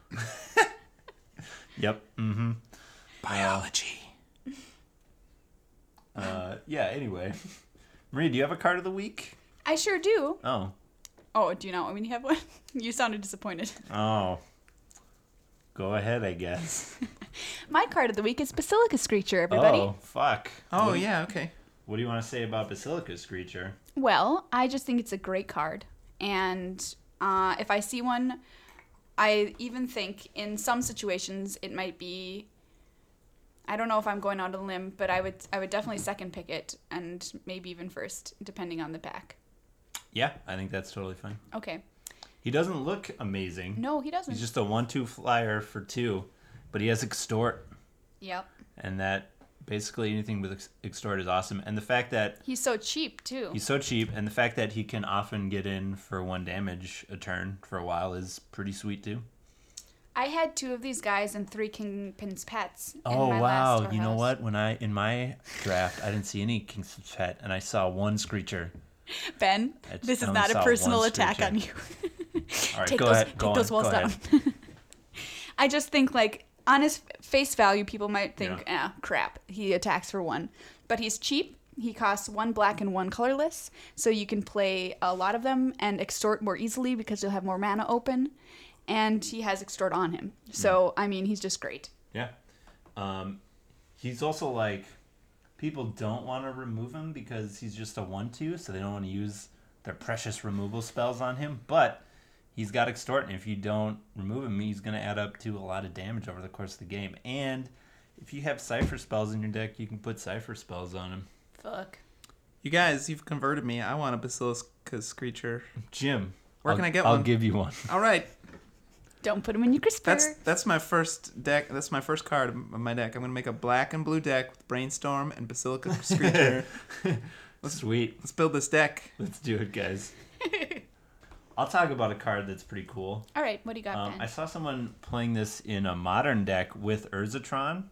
Yep. Mm-hmm. Biology. Uh, yeah, anyway. Marie, do you have a card of the week? I sure do. Oh. Oh, do you not want me to have one? You sounded disappointed. Oh. Go ahead, I guess. My card of the week is Basilica Screecher, everybody. Oh, fuck. Oh, What do you- yeah, okay. What do you want to say about Basilica Screecher? Well, I just think it's a great card. And uh, if I see one, I even think in some situations it might be, I don't know if I'm going on a limb, but I would I would definitely second pick it and maybe even first, depending on the pack. Yeah, I think that's totally fine. Okay. He doesn't look amazing. No, he doesn't. He's just a one two flyer for two, but he has Extort, Yep. and that basically anything with ex- Extort is awesome. And the fact that He's so cheap, too. he's so cheap, and the fact that he can often get in for one damage a turn for a while is pretty sweet too. I had two of these guys and three Kingpin's Pets. In Oh my wow! last You know house. what? When I in my draft, I didn't see any King's Pet, and I saw one Screecher. Ben, I this is only not a saw personal one attack Screecher. on you. All right, take go those, ahead. take Go those on. walls Go down. ahead. I just think, like, on his face value, people might think, eh, crap, he attacks for one. But he's cheap. He costs one black and one colorless, so you can play a lot of them and extort more easily because you'll have more mana open. And he has extort on him. So, I mean, he's just great. Yeah. Um, he's also like, people don't want to remove him because he's just a one two, so they don't want to use their precious removal spells on him. But he's got Extort, and if you don't remove him, he's going to add up to a lot of damage over the course of the game. And if you have Cypher spells in your deck, you can put Cypher spells on him. Fuck. You guys, you've converted me. I want a Basilica Screecher. Jim, Where I'll- can I get I'll one? give you one. All right. Don't put him in your crisper. That's that's my first deck. That's my first card of my deck. I'm gonna make a black and blue deck with Brainstorm and Basilica Screecher. Sweet. Let's build this deck. Let's do it, guys. I'll talk about a card that's pretty cool. All right, what do you got, Um, Ben? I saw someone playing this in a modern deck with Urzatron.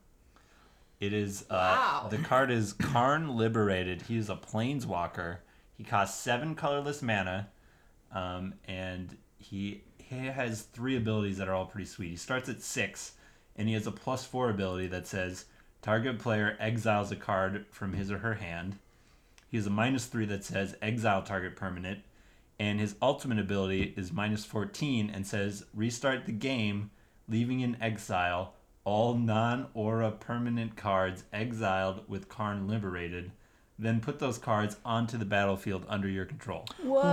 It is uh, Wow. the card is Karn Liberated. He is a planeswalker. He costs seven colorless mana, um, and he he has three abilities that are all pretty sweet. He starts at six, and he has a plus four ability that says target player exiles a card from his or her hand. He has a minus three that says exile target permanent. And his ultimate ability is minus fourteen and says restart the game, leaving in exile all non-aura permanent cards exiled with Karn Liberated. Then put those cards onto the battlefield under your control. what?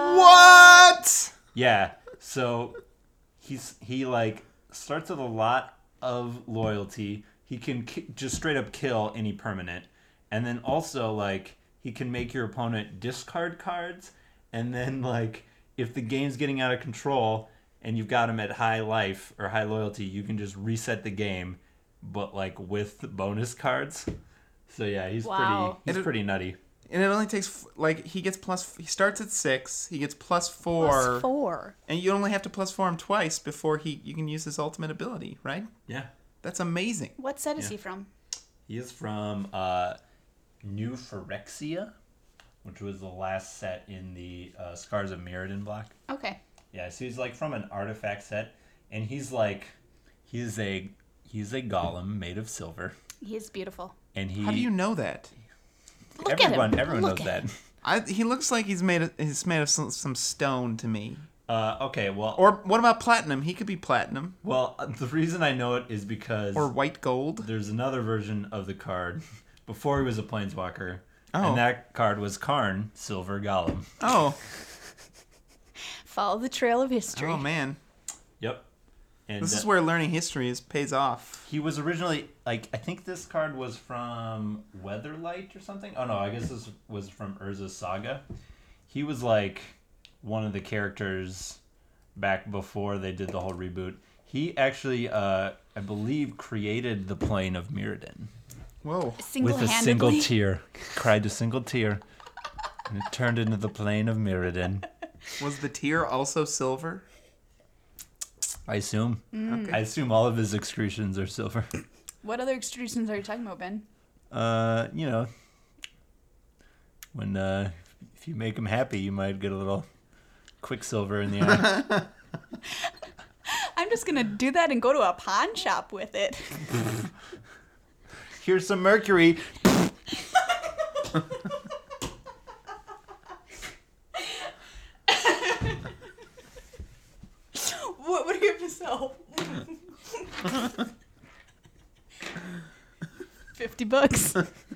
What? Yeah, so he's he like starts with a lot of loyalty. He can ki- just straight up kill any permanent, and then also like he can make your opponent discard cards. And then, like, if the game's getting out of control and you've got him at high life or high loyalty, you can just reset the game, but, like, with bonus cards. So, yeah, he's Wow. pretty he's And it- pretty nutty. And it only takes like he gets plus. He starts at six. He gets plus four. Plus four. And you only have to plus four him twice before he you can use his ultimate ability, right? Yeah. That's amazing. What set is Yeah. he from? He is from uh, New Phyrexia, which was the last set in the uh, Scars of Mirrodin block. Okay. Yeah, so he's like from an artifact set, and he's like, he's a he's a golem made of silver, He is beautiful. and he How do you know that? Look everyone at him. everyone Look knows at that. him. I, he looks like he's made of, he's made of some, some stone to me. Uh, okay, well, Or what about platinum? He could be platinum well, uh, the reason I know it is because or white gold. there's another version of the card before he was a planeswalker, Oh. and that card was Karn Silver Golem. Oh, Follow the trail of history. oh man, Yep. And this uh, is where learning history is pays off. he was originally like I think this card was from Weatherlight or something. Oh no, I guess this was from Urza's Saga. He was like one of the characters back before they did the whole reboot. He actually, uh, I believe, created the plane of Mirrodin Whoa. with a Single-handedly. single tear. Cried a single tear, and it turned into the plane of Mirrodin. Was the tier also silver? I assume. Okay. I assume all of his excretions are silver. What other extrusions are you talking about, Ben? Uh, you know, when uh, if you make him happy, you might get a little quicksilver in the eye. I'm just gonna do that and go to a pawn shop with it. Here's some mercury. What would you have to sell? Fifty bucks.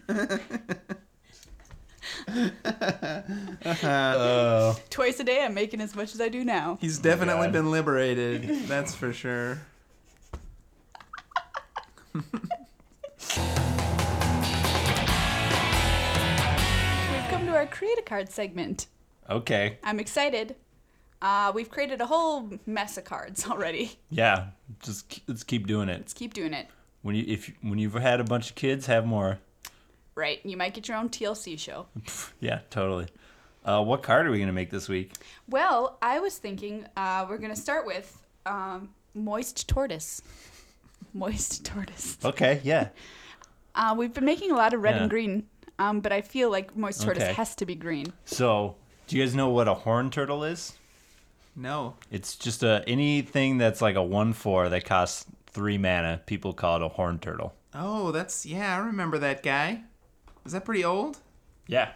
Uh, Twice a day, I'm making as much as I do now. He's definitely God. been liberated. That's for sure. We've come to our create a card segment. okay. I'm excited. Uh, we've created a whole mess of cards already. Yeah. Just k- let's keep doing it. Let's keep doing it. When you if when you've had a bunch of kids, have more. Right, you might get your own T L C show. Yeah, totally. Uh, what card are we gonna make this week? Well, I was thinking uh, we're going to start with um, Moist Tortoise. Moist Tortoise. Okay. Yeah. Uh, we've been making a lot of red Yeah. and green, um, but I feel like Moist Tortoise Okay. has to be green. So, do you guys know what a horn turtle is? No. It's just a anything that's like a one four that costs three mana. People call it a horn turtle. Oh, that's yeah. I remember that guy. Was that pretty old? Yeah.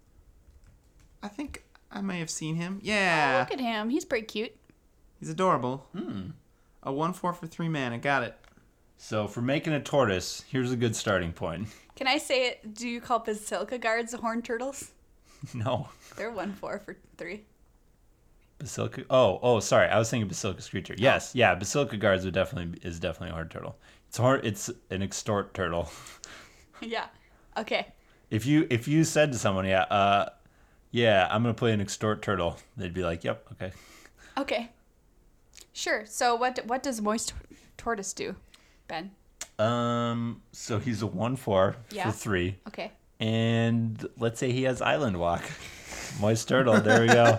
I think I may have seen him. Oh, Yeah, look at him. He's pretty cute. he's adorable. Hmm. A one four for three mana. Got it. So for making a tortoise, here's a good starting point. Can I say it? Do you call Basilica Guards the horned turtles? No. They're one four for three. Basilica. Oh, oh, sorry. I was thinking Basilica Screecher. Yes, yeah. Basilica Guards would definitely is definitely a horn turtle. It's horn. It's an extort turtle. Yeah. Okay. If you if you said to someone, yeah, uh, yeah, I'm gonna play an extort turtle, they'd be like, yep, okay. Okay. Sure. So what what does Moist Tortoise do, Ben? Um. So he's a one four Yeah. for three, Okay. and let's say he has Island Walk. Moist turtle. There we go.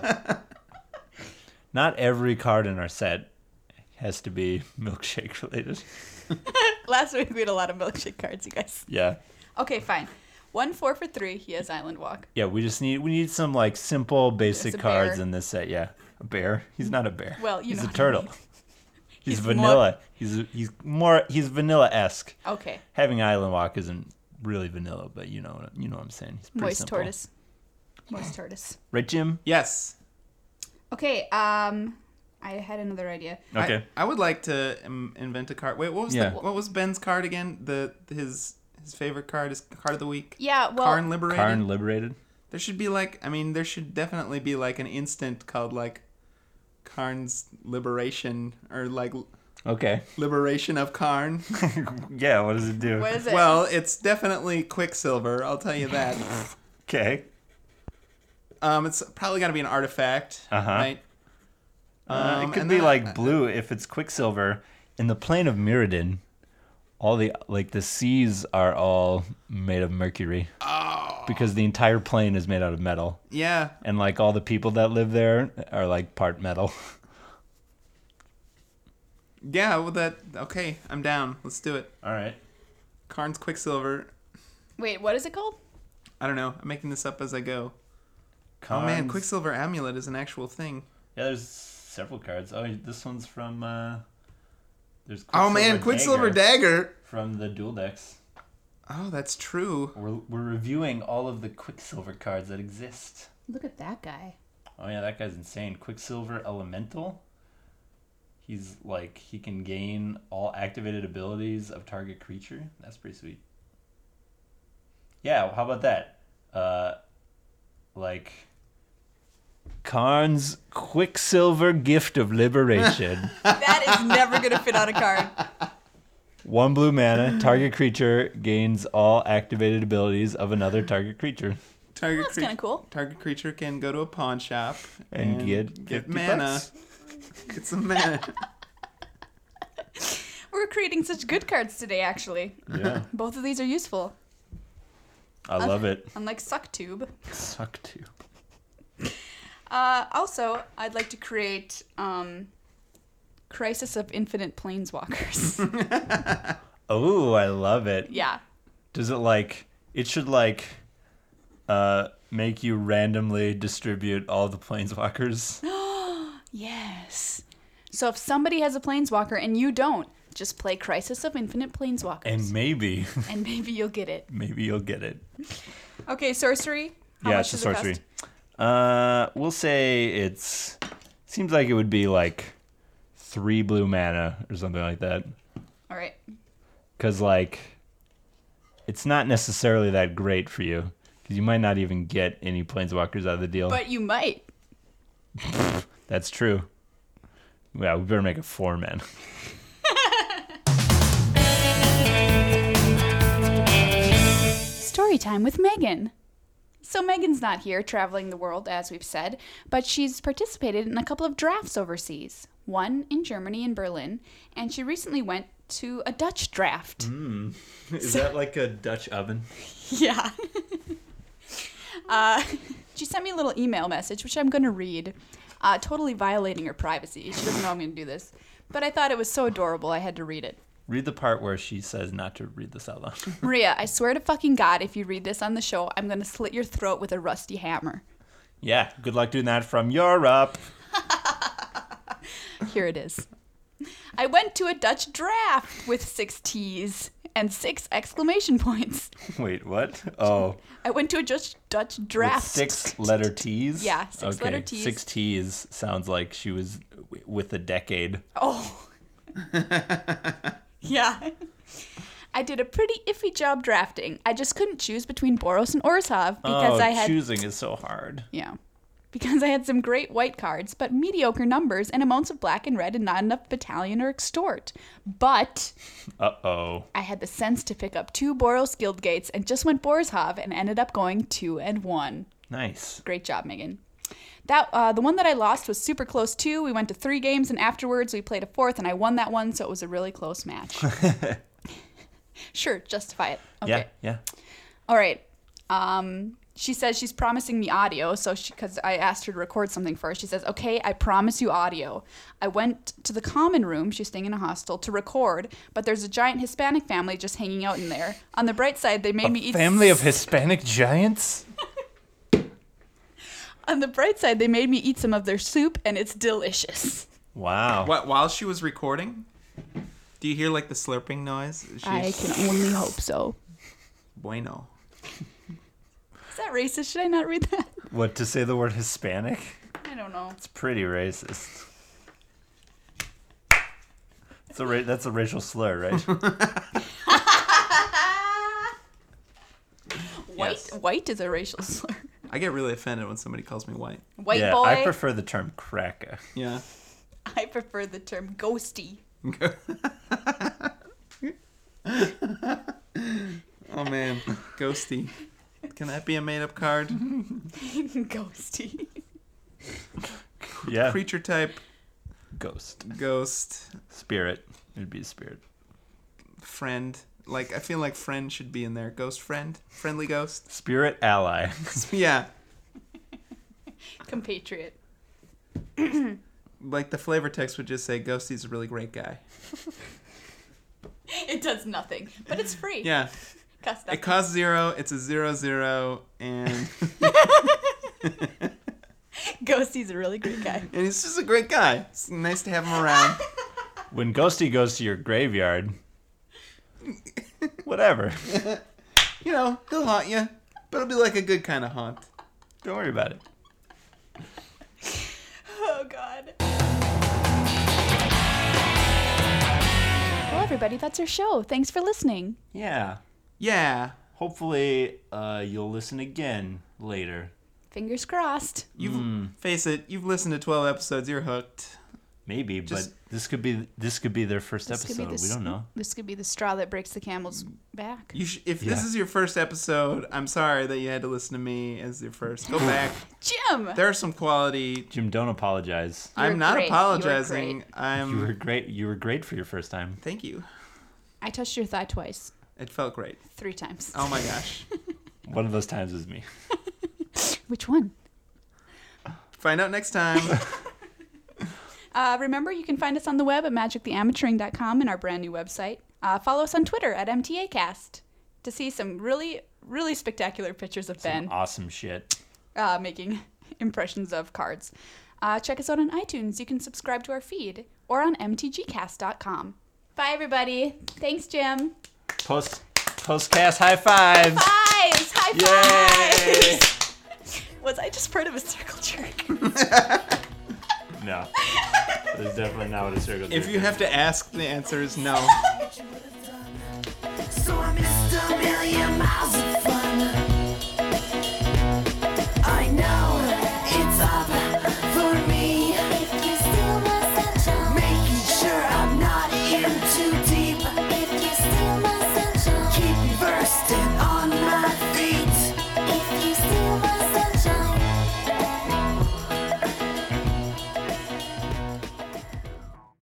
Not every card in our set has to be milkshake related. Last week we had a lot of milkshake cards, you guys. Yeah. Okay, fine. One four for three. He has Island Walk. Yeah, we just need we need some like simple basic There's a cards bear. in this set. Yeah, a bear. He's not a bear. Well, you he's know a what I turtle. mean. He's, He's vanilla. He's he's more he's vanilla esque. Okay. Having Island Walk isn't really vanilla, but you know what you know what I'm saying. He's pretty Moist simple. Tortoise. Moist Tortoise. Right, Jim? Yes. Okay. Um, I had another idea. Okay. I, I would like to um, invent a card. Wait, what was Yeah. the, what was Ben's card again? The his his favorite card, his card of the week. Yeah. Well. Karn liberated. Karn liberated. There should be like, I mean, there should definitely be like an instant called like Karn's liberation or like Okay. liberation of Karn. Yeah. What does it do? What is it? Well, it's definitely Quicksilver. I'll tell you that. Okay. Um, it's probably got to be an artifact, Uh-huh. right? Uh, Um, it could and be then- like blue if it's Quicksilver. In the plane of Mirrodin, all the like the seas are all made of mercury. Oh. Because the entire plane is made out of metal. Yeah. And like all the people that live there are like part metal. Yeah. Well, that okay. I'm down. Let's do it. All right. Karn's Quicksilver. Wait. What is it called? I don't know. I'm making this up as I go. Oh man, Cons- Quicksilver Amulet is an actual thing. Yeah, there's several cards. Oh, this one's from. Uh, there's. Oh man, Quicksilver Dagger. from the dual decks. Oh, that's true. We're we're reviewing all of the Quicksilver cards that exist. Look at that guy. Oh yeah, that guy's insane. Quicksilver Elemental. He's like he can gain all activated abilities of target creature. That's pretty sweet. Yeah, how about that? Uh, like. Karn's Quicksilver Gift of Liberation. That is never gonna fit on a card. One blue mana, target creature gains all activated abilities of another target creature. Target That's crea- kind of cool. Target creature can go to a pawn shop And, and, get, get fifty mana. bucks. Get some mana. We're creating such good cards today, actually. Yeah, Both of these are useful, I love it. unlike Sucktube. Suck too. Uh, also, I'd like to create um, Crisis of Infinite Planeswalkers. Oh, I love it. Yeah. Does it like it should like uh make you randomly distribute all the planeswalkers? Yes. So if somebody has a Planeswalker and you don't, just play Crisis of Infinite Planeswalkers. And maybe and maybe you'll get it. maybe you'll get it. Okay, sorcery. How yeah, much it's a does it sorcery. cost? Uh we'll say it's seems like it would be like three blue mana or something like that. All right. Cuz like it's not necessarily that great for you cuz you might not even get any planeswalkers out of the deal. But you might. That's true. Yeah, we better make it four men. Story time with Megan. So Megan's not here traveling the world, as we've said, but she's participated in a couple of drafts overseas. One in Germany and Berlin, and she recently went to a Dutch draft. Is that like a Dutch oven? Yeah. uh, she sent me a little email message, which I'm going to read, uh, totally violating her privacy. She doesn't know I'm going to do this. But I thought it was so adorable, I had to read it. Read the part where she says not to read this out loud. Maria, I swear to fucking God, if you read this on the show, I'm going to slit your throat with a rusty hammer. Yeah, good luck doing that from Europe. Here it is. I went to a Dutch draft with six T's and six exclamation points. Wait, what? Oh, I went to a Dutch, Dutch with draft. six letter T's? Yeah, six okay. letter T's. Six T's sounds like she was w- with a decade. Oh. Yeah. I did a pretty iffy job drafting. I just couldn't choose between Boros and Orzhov because oh, I had choosing is so hard. Yeah. Because I had some great white cards, but mediocre numbers and amounts of black and red and not enough battalion or extort. But Uh-oh. I had the sense to pick up two Boros Guild Gates and just went Borzhov and ended up going two and one. Nice. Great job, Megan. That uh, the one that I lost was super close too. We went to three games and afterwards we played a fourth and I won that one, so it was a really close match. Sure, justify it. Okay. Yeah, yeah. All right. Um, she says she's promising me audio, so she because I asked her to record something first. She says, "Okay, I promise you audio." I went to the common room. She's staying in a hostel to record, but there's a giant Hispanic family just hanging out in there. On the bright side, they made A me eat. family of Hispanic giants? On the bright side, they made me eat some of their soup, and it's delicious. Wow. What, while she was recording? Do you hear like the slurping noise? She, I can only hope so. Bueno. Is that racist? Should I not read that? What, to say the word Hispanic? I don't know. It's pretty racist. It's a ra- that's a racial slur, right? White Yes. white is a racial slur. I get really offended when somebody calls me white. White yeah, boy. I prefer the term cracker. Yeah. I prefer the term ghosty. Oh man, ghosty. Can that be a made-up card? Ghosty. Yeah. Creature type, Ghost. ghost, Spirit. It'd be a spirit. friend. Like I feel like friend should be in there. Ghost friend, friendly ghost. Spirit ally. Yeah. Compatriot. Like the flavor text would just say, "Ghosty's a really great guy." It does nothing, but it's free. Yeah. Costs It nothing. costs zero. It's a zero zero, and Ghosty's a really great guy. and he's just a great guy. It's nice to have him around. When Ghosty goes to your graveyard, whatever. You know, he'll haunt you, but it'll be like a good kind of haunt. Don't worry about it. Oh, God. Well, everybody, that's our show. Thanks for listening. Yeah. Yeah. Hopefully, uh, you'll listen again later. Fingers crossed. You've face it. You've listened to twelve episodes. You're hooked. Maybe, Just- but this could be this could be their first This could be episode. the We don't s- know. This could be the straw that breaks the camel's back. You sh- if Yeah. this is your first episode, I'm sorry that you had to listen to me as your first. Go back. Jim! There are some quality. Jim, don't apologize. You were I'm not great. You were apologizing. great. I'm. You were great. You were great for your first time. Thank you. I touched your thigh twice. It felt great. Three times. Oh my gosh. One of those times was me. Which one? Find out next time. Uh, remember, you can find us on the web at magic the amateuring dot com and our brand new website. Uh, follow us on Twitter at M T A cast to see some really, really spectacular pictures of Ben Some awesome shit. uh, making impressions of cards. Uh, check us out on iTunes. You can subscribe to our feed or on m t g cast dot com. Bye, everybody. Thanks, Jim. Post postcast high fives. Fives! High Yay! fives! Was I just part of a circle jerk? No. That's definitely not what a circle If jerk you is. have to ask, the answer is no. So I'm Mister Million.